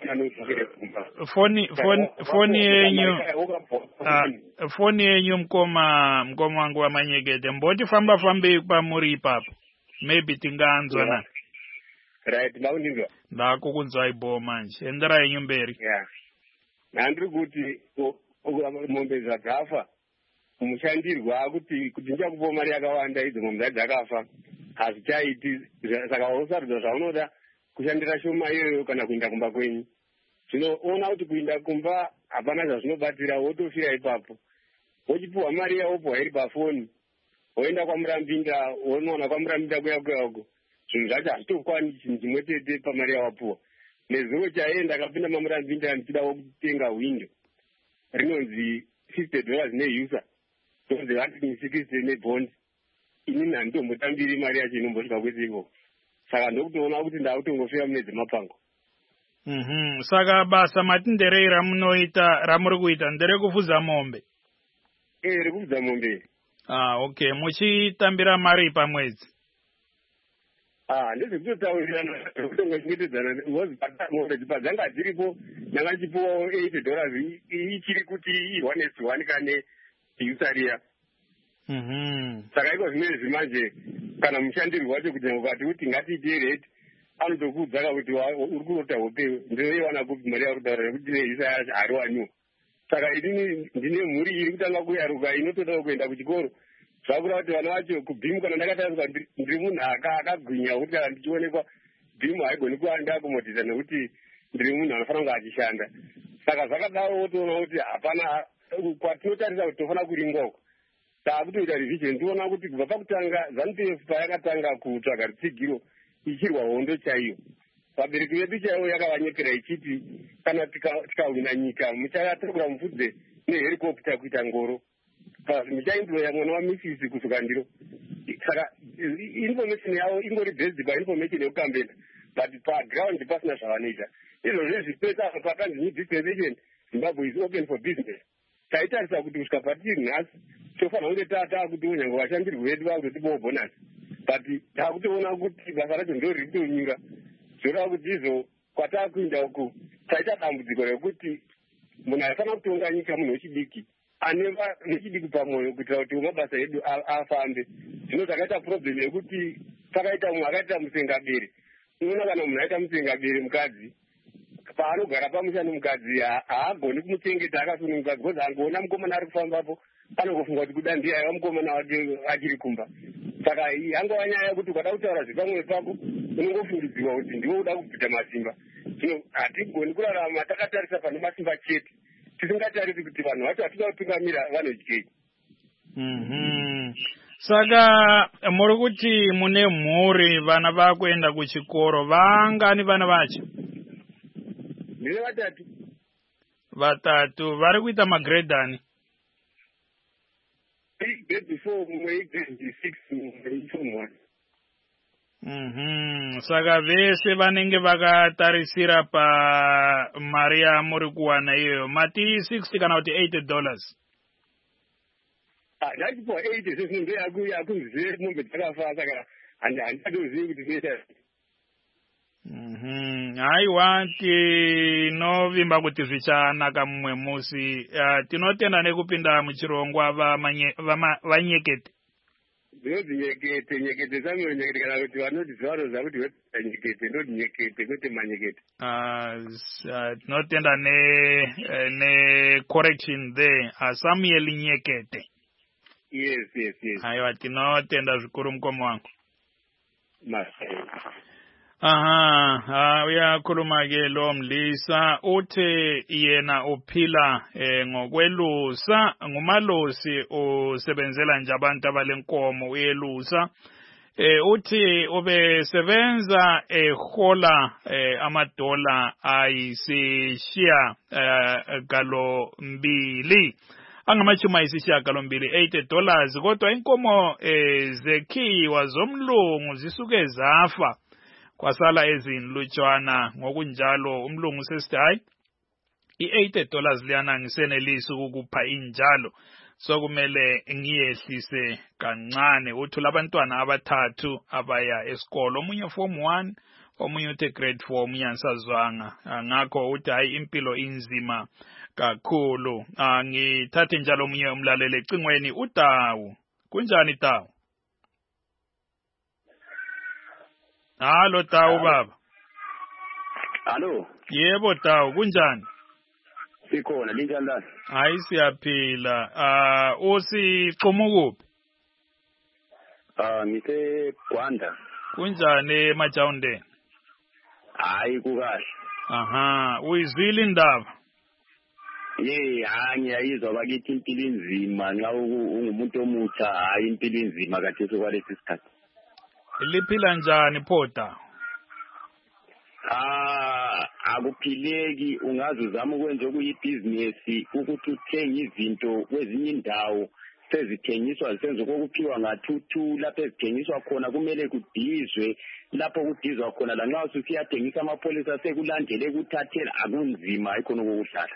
foni foni foni yenyu ah foni yenyu mkoma mkoma wangu wa Manyekete mboti famba fambe pamuri ipapo. Maybe tinganzwana. Right, ndakundinzwa. Ndakukunzwa ibo manje. Endera yenyu mberi. Yeah. Nandiri kuti mombe dzakafa mushandirwa kuti kuti ndichakupa mari yakawanda idzo mombe dzakafa hazvichaiti saka usarudza zvaunoda kushandira shoma iyoyo kana kuenda kumba kwenyu. Zvinoona kuti kuenda kumba hapana zvazvinobatsira wotofira ipapo. Wochipuhwa mari yawopuhwa iri pafoni. Woenda kwaMurambinda wonoona kwaMurambinda kuya kuya uko. Zvinhu zvacho hazvitokwani chinhu chimwe chete pamari yawapuhwa. Nezuro chaenda akapinda maMurambinda ndichidawo kutenga windo. Rinonzi fifty dollars neuser. Tonzi one sixty nebond. Inini handitombotambirii mari yacho inombosvika kwese ikoko. Saka ndokutoona kuti ndakutongofira mune dzemapango. Mhm. Saka basa matinderei ramunoita ramuri kuita nderekufudza mombe. Eh, rekufudza mombe. Ah, okay. Muchitambira mari pamwedzi. Ah, ndezvekutotaurirana kutongochengetedzana was mombe dzipadzanga dziripo ndanga ndichipuwawo eighty dollars ichiri kuti irwane one kane usariya. Mhm. Saka iko zvinezvi manje kana mushandirwi wacho kuti ukati kuti ngatiite rate anotokuudzaka kuti uri kurota hope ndoiwana kupi mari yakudaro kuti neisa yacho hari waniwo. Saka inini ndine mhuri iri kutanga kuyaruka inotodawo kuenda kuchikoro. Zvakura kuti vana vacho kubhimu kana ndakatariswa ndiri munhu akagwinya kuti kana ndichionekwa bhimu haigoni kuandiakomodhisa nekuti ndiri munhu anofanira kunge achishanda. Saka zvakadaro wotoona kuti hapana kwatinotarisa kuti tofana kuringwako taakutoita revision toona kuti kubva pakutanga ZANU-P F payakatanga kutsvaga rutsigiro ichirwa hondo chaiyo vabereki vedu chaivo yakavanyepera ichiti kana tikahwina nyika muchatorwa mufudze neherikopta kuita ngoro muchaindloya mwana wamisisi kusuka ndiro saka information yavo ingori based painformation yekukambena but paground pasina zvavanoita izvozvo zvipesa pakanzi new dispensation Zimbabwe is open for business taitarisa kuti kusvika patiri nhasi tofanira kunge taatakuti unyange vashandirwi vedu vakutotipawo bonus but taakutoona kuti basa racho ndo riri tonyura zvoreva kuti izvo kwataakuinda uku taita dambudziko rekuti munhu aifanira kutonga nyika munhu wechidiki ane nechidiki pamwoyo kuitira kuti mabasa edu afambe zvino takaita problem yekuti pakaita mumwe akaita musengabere unoona kana munhu aita musengabere mukadzi paanogara pamusha nomukadzi haagoni kumuchengeta akasununguka because angoona mukomana ari kufambapo anokufunga kuti kuda ndiye aiva mukomana wake achiri kumba saka angova nyaya yekuti ukada kutaura zvepamwe pako unongofungidzirwa kuti ndiwe uda kubvita masimba zvino hatigoni kurarama takatarisa pane masimba chete tisingatarisi kuti vanhu vacho hatida kutungamira vanodyei. Saka muri kuti mune mhuri vana vakuenda kuchikoro vangani vana vacho? Ndine vatatu. Vatatu vari kuita magrade ani? Grade four mumwe grade six mumwe form one. Mhm. Saka vese vanenge vakatarisira pa mari yamuri kuwana iyoyo mati sixty kana kuti eighty dollars. Ah, ndatipo eighty sezvinhu yakunzive mombe dzakafa saka handatozivi kuti zvinoita. Mhm. Haiwa tinovimba kuti zvichanaka mumwe musi. Uh, tinotenda nekupinda muchirongwa vanyekete. Ndinoti nyekete nyekete samiro nyekete kana kuti vanoti zvavanoziva kuti nyekete ndoti nyekete kwete manyekete. Uh, tinotenda ne ne correction there. Uh, Samuel Nyekete. Yes, yes, yes. Haiwa tinotenda zvikuru mkomo wangu. Masai. Aha, uyakhuluma ke lo mlisa uthi yena uphila eh, ngokwelusa ngumalosi usebenzela nje abantu abalenkomo uyelusa eh, uthi ubesebenza ehola eh, amadola ayisishiya eh, galo mbili angamachuma ayisishiya galo mbili eighty dollars kodwa inkomo eh, zekhiwa zomlungu zisuke zafa kwasala ezinlutshwana ngokunjalo umlungu sesithi hayi i-eighty dollars liyana ngisenelisi ukupha injalo sokumele ngiyehlise kancane uthi labantwana abathathu abaya esikolo omunye form one omunye uthe grade four omunye ansazwanga ngakho uthi hayi impilo inzima kakhulu ngithathe njalo omunye umlaleli ecingweni uDawu kunjani Dawu? Halo Dawu baba. Halo. Yebo Dawu kunjani? Sikhona linjani la? Hayi siyaphila. Ah uh, usiqhumukuphi? Ah uh, ngise Gwanda. Kunjani eMajaundeni? Hayi kukahle. Aha, uyizwile indaba? Ye, hayi ngiyayizwa bakithi impilo inzima nxa ungumuntu omutsha hayi impilo inzima kathi sokwalesi isikhathi. Liphila njani phoda? Ah, akuphileki ungaze uzama ukwenza okuyibusiness ukuthi uthenge izinto kwezinye indawo sezithengiswa zisenze kokuphiwa ngathuthu lapho ezithengiswa khona kumele kudizwe lapho kudizwa khona la nxa ususiyathengisa amapolisa sekulandele kuthathela akunzima ikhona kokuhlala.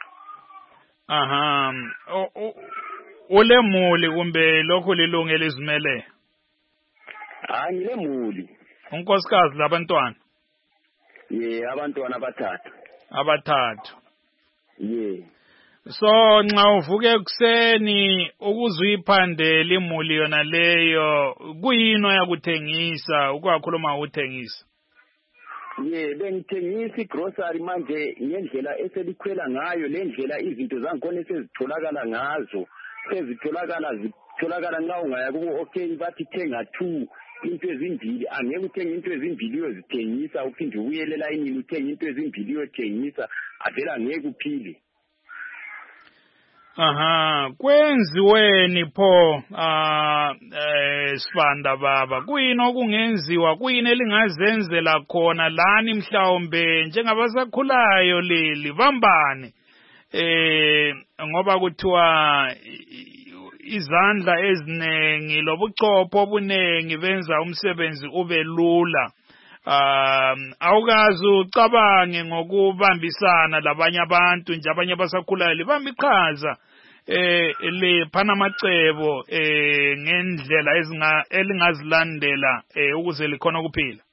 Aha, ule muli kumbe lokho lilungele izimele? Hayi ngile muli. Unkosikazi labantwana? Ye, abantwana abathathu. Abathathu. Ye. So nxa uvuke ekseni ukuzuyiphandela imuli yona leyo kuyini oyakuthengisa ukwakhuluma ukuthengisa? Ye, bengithengisa igrocery manje ngendlela eselikhwela ngayo lendlela izinto zangikhona esezitholakala ngazo sezitholakala zitholakala nxa ungaya kubo okay bathi thenga two into ezimbili angeke uthenge into ezimbili uyozithengisa uphinde ubuyele elayinini uthenge into ezimbili uyothengisa avela ngeke uphile. Aha, kwenziweni pho ah eh Sibanda baba kuyini okungenziwa kuyini elingazenzela khona lani mhlawumbe njengabasakhulayo leli bambane eh ngoba kuthiwa izandla ezinengi lobuchopho obunengi benza umsebenzi ube lula. Um awukazi ucabange ngokubambisana labanye abantu nje abanye abasakhulayo libamba iqhaza eh le phanamacebo eh ngendlela ezinga elingazilandela eh ukuze likhona ukuphila.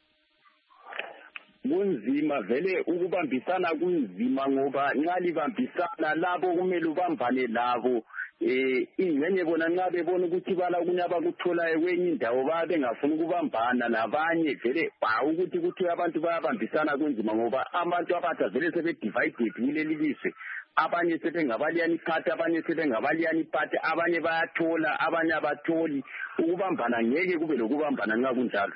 Kunzima vele ukubambisana kunzima ngoba nxa libambisana labo kumele ubambane labo eh ingcenye bona nxa bebona ukuthi bala kunye abakutholayo kwenye indawo babe ngafuni ukubambana nabanye vele ba ukuthi ukuthi abantu bayabambisana kunzima ngoba abantu abatha vele sebe divided kuleli lizwe abanye sebengabaliyani phathe abanye sebengabaliyani phathe abanye bayathola abanye abatholi ukubambana ngeke kube lokubambana nxa kunjalo.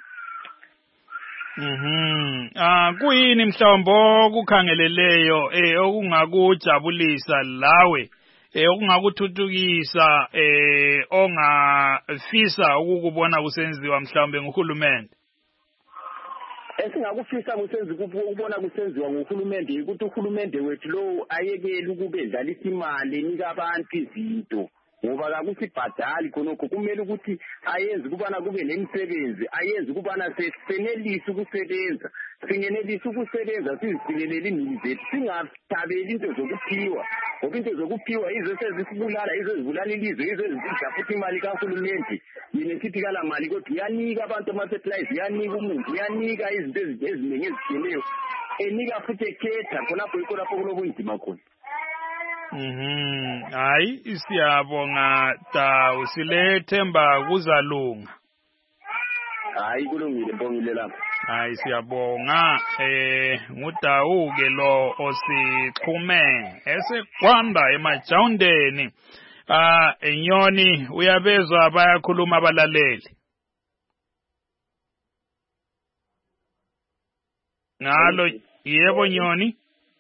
Mhm. Ah kuyini mhlawumbe okukhangeleleyo eh okungakujabulisa lawe eh okungakuthuthukisa eh ongafisa ukukubona kusenziwa mhlawumbe nguhulumende? Esingakufisa kusenziwa ukubona kusenziwa nguhulumende ukuthi uhulumende wethu lo ayekele ukube dlalisa imali nika abantu izinto ngoba kakusibhadali khonokho kumele ukuthi ayenze kubana kube nemisebenzi ayenze kubana senelise ukusebenza singenelise ukusebenza sizisilelele imili zethu singathabeli into zokuphiwa ngoba into zokuphiwa izo sezisibulala izo zibulala ilizwe izo zidla futhi imali kahulumende yini sithi kala mali kodwa uyanika abantu ama-supplies uyanika umuntu uyanika izinto eziningi ezitshiyeneyo enika futhi ekhetha khonapho yikho lapho kulobunzima khona. Mhm. Hayi siyabonga ta usilethemba kuzalunga. Hayi kulungile mbongile lapha. Hayi siyabonga eh nguDawu ke lo osixhume esekwanda emajawundeni. Ah enyoni uyabezwa bayakhuluma abalaleli. Ngalo yebo Nyoni.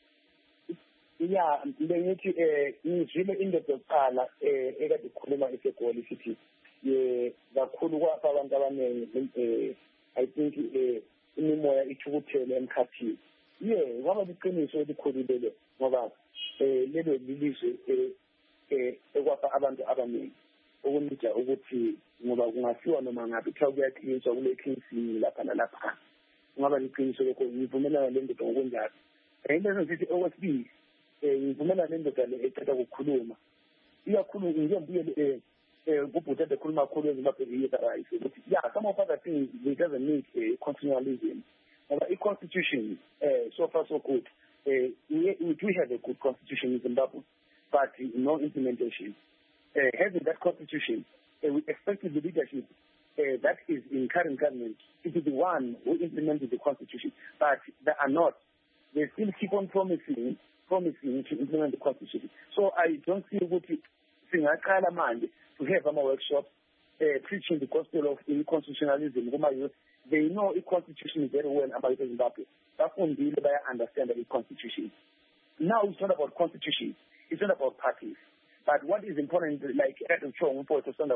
Ya bengithi eh ngizwile indoda yokuqala eh ekade ikhuluma esegoli sithi ye kakhulu kwapha abantu abaningi eh I think eh imimoya ithukuthele emkhathini ye ngoba liqiniso elikhulu lelo ngoba eh lelo lilizwe eh eh ekwapha abantu abaningi okunija ukuthi ngoba kungasiwa noma ngabe kuthiwa kuyaqiniso kule cleansing lapha nalapha ngoba liqiniso lokho ngivumelana lendoda ngokunjalo eh lento sithi okwesibili eh ngivumela lendoda le ecela ukukhuluma iyakhulu ngiyobuye eh eh kubuthe ekhuluma kakhulu ezimbabwe yethu right ukuthi yeah some of other things it doesn't need a continualism ngoba i constitution eh so far so good eh we, we do have a good constitution in Zimbabwe but no implementation eh having that constitution eh, we expect the leadership uh, that is in current government to be the one who implemented the constitution but they are not. They still keep on promising promising to implement the constitution. So I don't see what singaqala manje to have a workshop uh, preaching the gospel of constitutionalism. They know the constitution very well about Zimbabwe. Bafundile baya understand the constitution. Now it's not about constitution. It's not about parties. But what is important, like Adam Chong,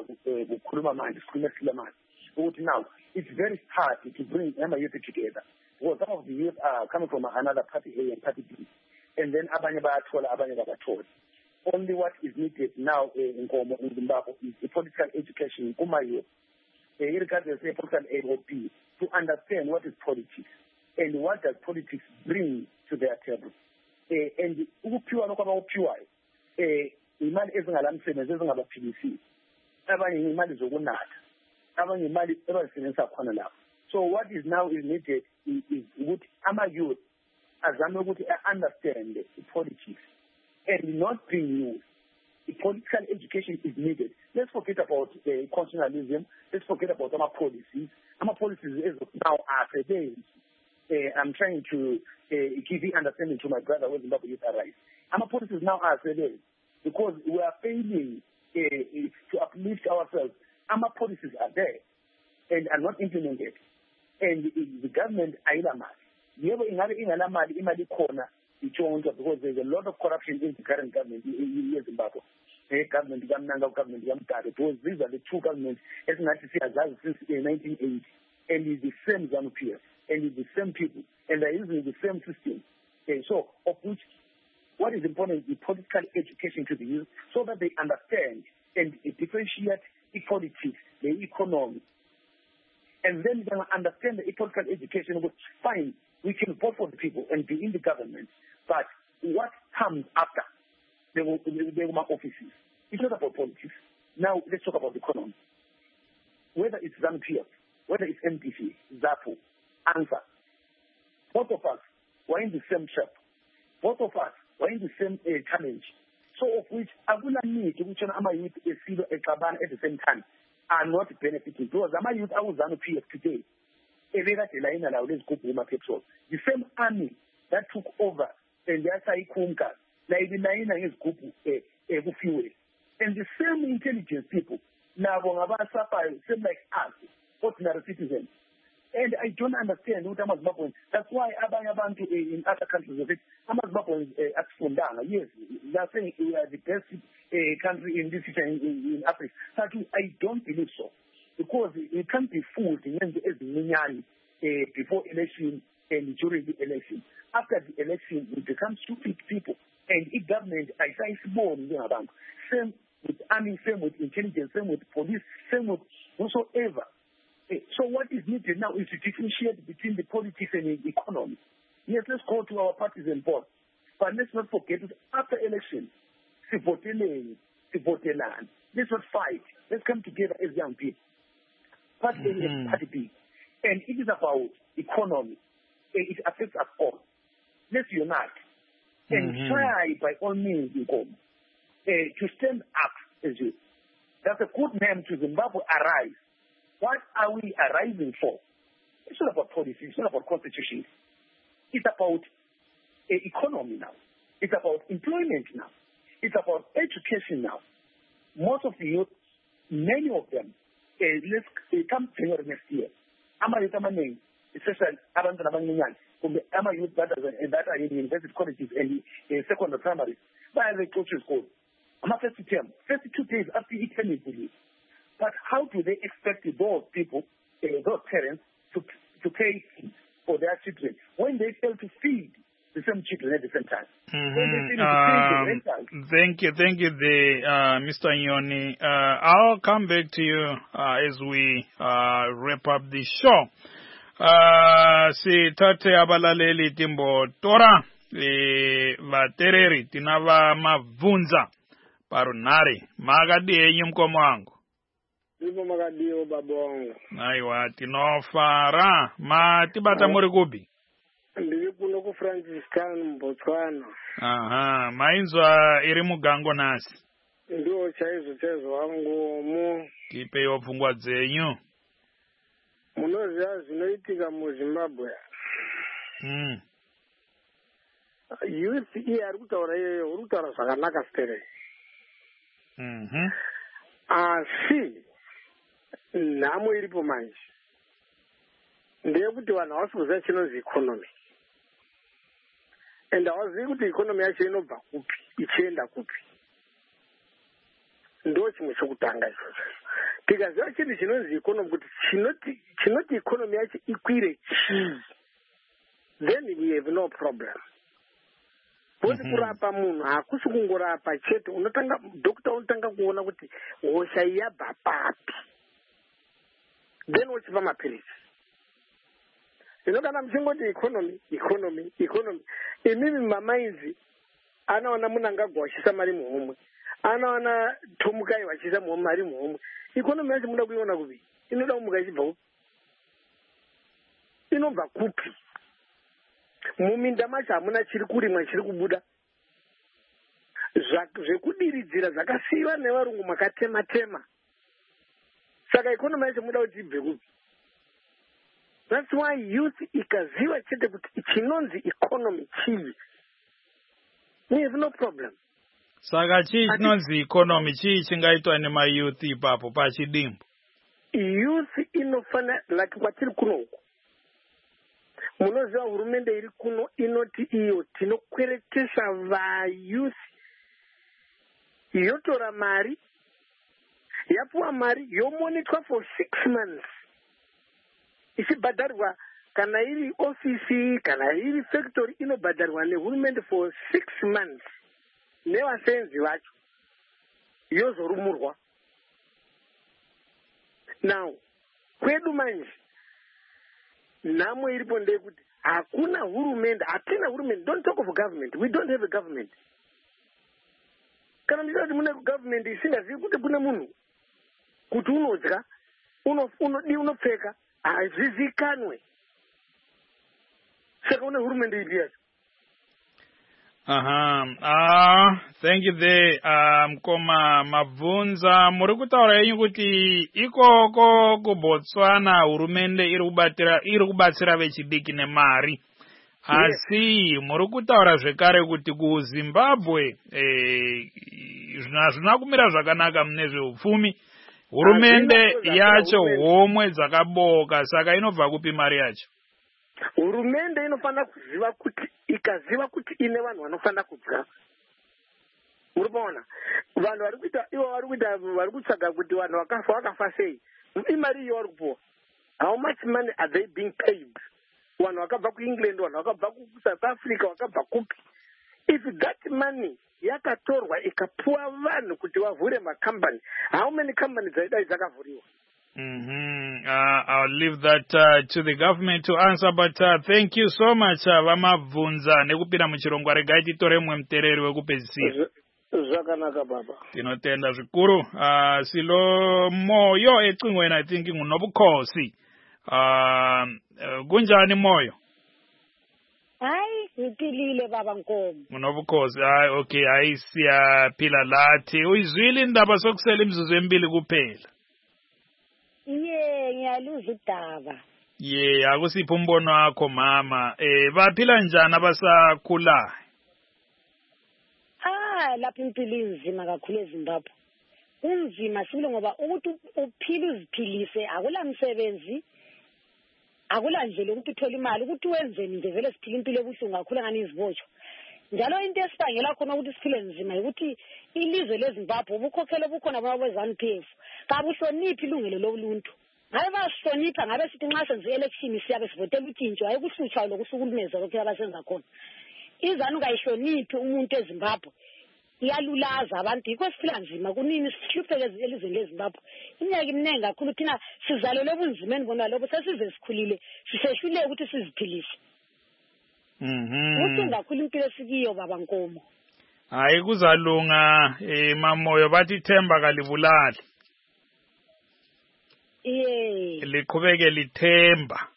now it's very hard to bring Emma youth together. Well, some of the youth are coming from another party A and party B. And then Abanye Bayathola, Abanye Bayathola. Only what is needed now in in Zimbabwe is a political education in Kumayo, regardless of political A or B, to understand what is politics and what does politics bring to their table. And ukuphiwa lokho abakuphiwa eh imali ezingalamsebenzi ezingabaphilisi abanye imali zokunatha abanye imali ebazisebenzisa khona lapho. So what is now is needed is, is ukuthi ama-youth azame ukuthi understand the politics and not being used. The political education is needed. Let's forget about uh, constitutionalism. Let's forget about our policies. Our policies is now are prevalent. Uh, I'm trying to uh, give the understanding to my brother when Zimbabwe youth arise. Our policies now are prevalent because we are failing uh, to uplift ourselves. Our policies are there and are not implemented. And the government ayila mali yebo ingabe ingalamali imali khona because there's a lot of corruption in the current government in Zimbabwe. The government, the government, the government, because these are the two governments as since nineteen eighty, and it's the same ZANU-P F, and it's the same people, and they're using the same system. Okay, so, of which, what is important is the political education to the youth, so that they understand and differentiate the politics, the economy, and then they understand the political education, which fine, we can vote for the people and be in the government, but what comes after the government offices? It's not about politics. Now, let's talk about the economy. Whether it's ZANU-P F, whether it's M P C, ZAPU, ANSA, both of us were in the same trap. Both of us were in the same uh, challenge. So of which I will need to which I'm a youth a Kaban at the same time are not benefiting. Because I'm a youth I was ZANU-P F today. The same army that took over and that's Kunka, and the same intelligence people now same like us, ordinary citizens. And I don't understand what I'm about. That's why Abantu in other countries of it, I'm about at Fundana. Yes, they're saying we are the best uh, country in this in, in Africa. I don't believe so. Because you can't be fooled in the uh, before election and during the election. After the election, we become stupid people. And the government, I say, is born in Abantu. Same with army, same with intelligence, same with police, same with whatsoever. So what is needed now is to differentiate between the politics and the economy. Yes, let's go to our parties and board. But let's not forget that after election, let's not fight. Let's come together as young people. Party A and Party B. And it is about economy. It affects us all. Let's unite. And mm-hmm. try by all means uh, to stand up as you. That's a good name to Zimbabwe, Arise. What are we arising for? It's not about policy. It's not about constitution. It's about uh, economy now. It's about employment now. It's about education now. Most of the youth, many of them, uh, let's uh, come to next year. I'm a youth, name, especially Abantu Nabanginyan, I'm a youth that are in university colleges and uh, secondary primary. By the coaches school. I'm a first term, first two days after it can be. But how do they expect those people, uh, those parents, to to pay for their children when they fail to feed the same children at the same time? Mm-hmm. Um, thank you, thank you, the, uh, Mister Nyoni. Uh, I'll come back to you uh, as we uh, wrap up the show. Uh, si tate abalaleli timbo tora le vatereri tinava mavunza parunari magadi enyu mkomo wangu. Ipo magadio babongo. Aiwa tinofara ma tibata muri kubi. Ndiri kuno ku Franciscan Botswana. Aha, mainzwa iri mugango nasi. Ndio chaizo chaizo wangu mu. Tipe yopfungwa dzenyu. Munoziva zvinoitika mu Zimbabwe. Mm. Youth iyi ari kutaura iyoyo uri kutaura zvakanaka stere. Mhm. Asi nhamo iripo manje ndeyekuti vanhu havasi kuziva chinonzi economy, and havazivi kuti economy yacho inobva kupi ichienda kupi. Ndo chimwe chokutanga ichocho. Tikaziva chinhu chinonzi economy kuti chinoti chinoti economy yacho ikwire chii, then we have no problem. Kuti kurapa munhu hakusi kungorapa chete, unotanga dokta unotanga kuona kuti hosha yabva papi, then uchipa mapirizi. Inokana mchingoti economy economy economy imimi mamainzi anaona munhu angagwa wachisa mari muhomwe, anaona tomukai wachisa mari muhomwe. Economy yacho muda kuiona kupi? Inoda kumuka ichibva kupi? Inobva kupi? Muminda macho hamuna chiri kurimwa chiri kubuda. Zvekudiridzira zvakasiyiwa nevarungu makatema tema. Saka economy yacho muda kuti ibve kupi? That's why youth ikaziva chete kuti chinonzi economy chii, we have no problem. Saka chii chinonzi economy chii chingaitwa nema youth ipapo pachidimbu? Youth inofana like kwatiri kuno uko. munoziva hurumende iri kuno inoti iyo tinokweretesa vayouth, yotora mari, yapuwa mari yomonitwa for six months ichibhadharwa, kana iri ofisi kana iri factory inobhadharwa nehurumende for six months nevasenzi vacho, yozorumurwa. Now kwedu manje nhamo iripo ndeyekuti hakuna hurumende, hatina hurumende. Don't talk of government, we don't have a government. Kana ndichati mune government isingazivi kuti kune munhu kuti unodya, unodi, unopfeka, hazvizikanwe. Saka une hurumende ipi yacho? Aha, ah, thank you there, um, Koma Mabvunza. Muri kutaura yenyu kuti ikoko kuBotswana hurumende iri kubatira iri kubatsira vechidiki nemari. Asi muri kutaura zvekare kuti kuZimbabwe eh zvina kumira zvakanaka mune zveupfumi. Hurumende yacho homwe dzakaboka, saka inobva kupi mari yacho? Hurumende inofanira kuziva kuti ikaziva kuti ine vanhu vanofanira kudya. Uripaona vanhu vari kuita ivo vari kuita vari kutsvaga kuti vanhu vakafa vakafa sei, imari iyo vari kupuwa. How much money are they being paid? Vanhu vakabva kuEngland, vanhu vakabva kuSouth Africa, vakabva kupi. If that money yakatorwa ikapuwa vanhu kuti vavhure makambani, how many companies dzaidai dzakavhuriwa? Mm-hmm. Uh, I'll leave that uh, to the government to answer, but uh, thank you so much, uh, Vamabvunza. Nekupira muchirongwa regai titore mwe mtereri wekupedzisira. Zvakanaka baba. Tinotenda zvikuru. Uh, silo moyo ecingweni, I think ngunobukhosi. Uh, uh, kunjani moyo? Hayi, ngipilile baba Nkomo. Ngunobukhosi. Hayi, okay, hayi siyaphila lathi. Uyizwile indaba sokusela imzuzu embili kuphela? Ye, ngiyaluza udaba. Ye, akusipho umbono wakho mama. Eh, baphila njani abasakhulayo? Ah, lapha impilo inzima kakhulu eZimbabwe. Unzima sibile ngoba ukuthi uphile uziphilise akula msebenzi. Akula ndlela ukuthi uthola imali, ukuthi wenzeni nje vele siphila impilo ebuhlungu kakhulu ngani izibotsho. Njalo into esibangela khona ukuthi siphile nzima ukuthi ilizwe leZimbabwe ubukhokhela bukhona baba P F. Kabuhloniphi ilungelo loluntu. Ngabe bahlonipha, ngabe sithi nxa senze election siyabe sivotela utshintsho, hayi kuhlutsha lokusukulumeza lokho abasenza khona. Izanu kayihloniphi umuntu eZimbabwe. Iyalulaza abantu, yikho siphila nzima kunini sihlupheke elizweni leZimbabwe. Iminyaka iminingi kakhulu thina sizalelwe ebunzimeni bona lobo sesize sikhulile, sisehluleke ukuthi siziphilise. Mhm. Uthi ngakhulu impilo esikiyo baba Nkomo. Hayi kuzalunga eh mamoyo bathi themba kalibulali. Iye. Liqhubeke lithemba.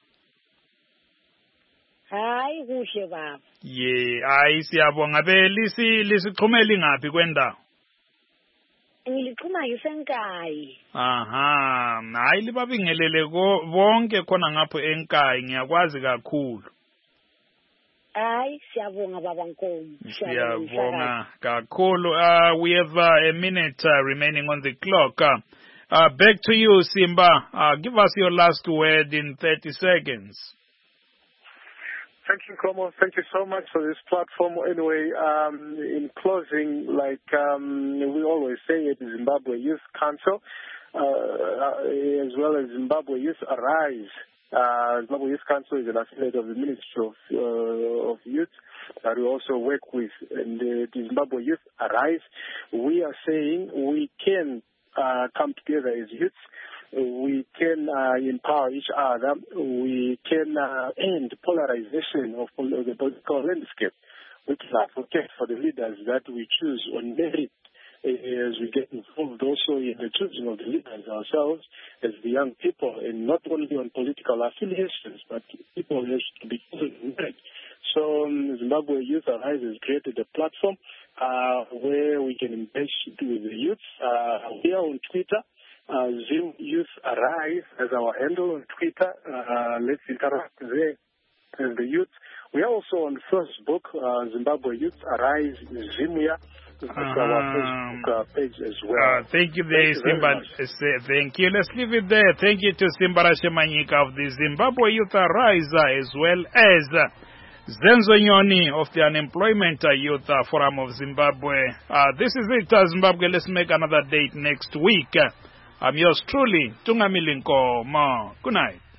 Hayi kuhle baba. Ye, hayi siyabonga belisi lisixhumela ingaphi kwendawo? Ngiliqhuma ngisenkayi. Aha, hayi libabingelele bonke khona ngapho enkayi, ngiyakwazi kakhulu. Hayi siyabonga baba Nkomo. Siyabonga kakhulu. Uh, we have uh, a minute uh, remaining on the clock. Uh, uh, back to you, Simba. Uh, give us your last word in thirty seconds. Thank you, Nkomo. Thank you so much for this platform. Anyway, um, in closing, like um, we always say at the Zimbabwe Youth Council, uh, as well as Zimbabwe Youth Arise. Uh, Zimbabwe Youth Council is an affiliate of the Ministry of, uh, of Youth that we also work with. And uh, the Zimbabwe Youth Arise, we are saying we can uh, come together as youths. We can uh, empower each other. We can uh, end polarization of the political landscape. We can advocate for the leaders that we choose on merit as we get involved also in the choosing of the leaders ourselves as the young people, and not only on political affiliations, but people have to be chosen on merit. So um, Zimbabwe Youth Arise has created a platform uh, where we can engage with the youth. Uh, we are on Twitter. Uh, Zim Youth Arise as our handle on Twitter. Uh, let's interact there and the youth. We are also on Facebook, uh, Zimbabwe Youth Arise Zimuya. That's uh-huh. our Facebook uh, page as well. Uh, thank you, there, thank, Simba, you thank you. Let's leave it there. Thank you to Simba Rashemanyika of the Zimbabwe Youth Arise, as well as uh, Zenzo Nyoni of the Unemployment Youth Forum of Zimbabwe. Uh, this is it, uh, Zimbabwe. Let's make another date next week. I'm yours truly, Tungamilinko Ma. Good night.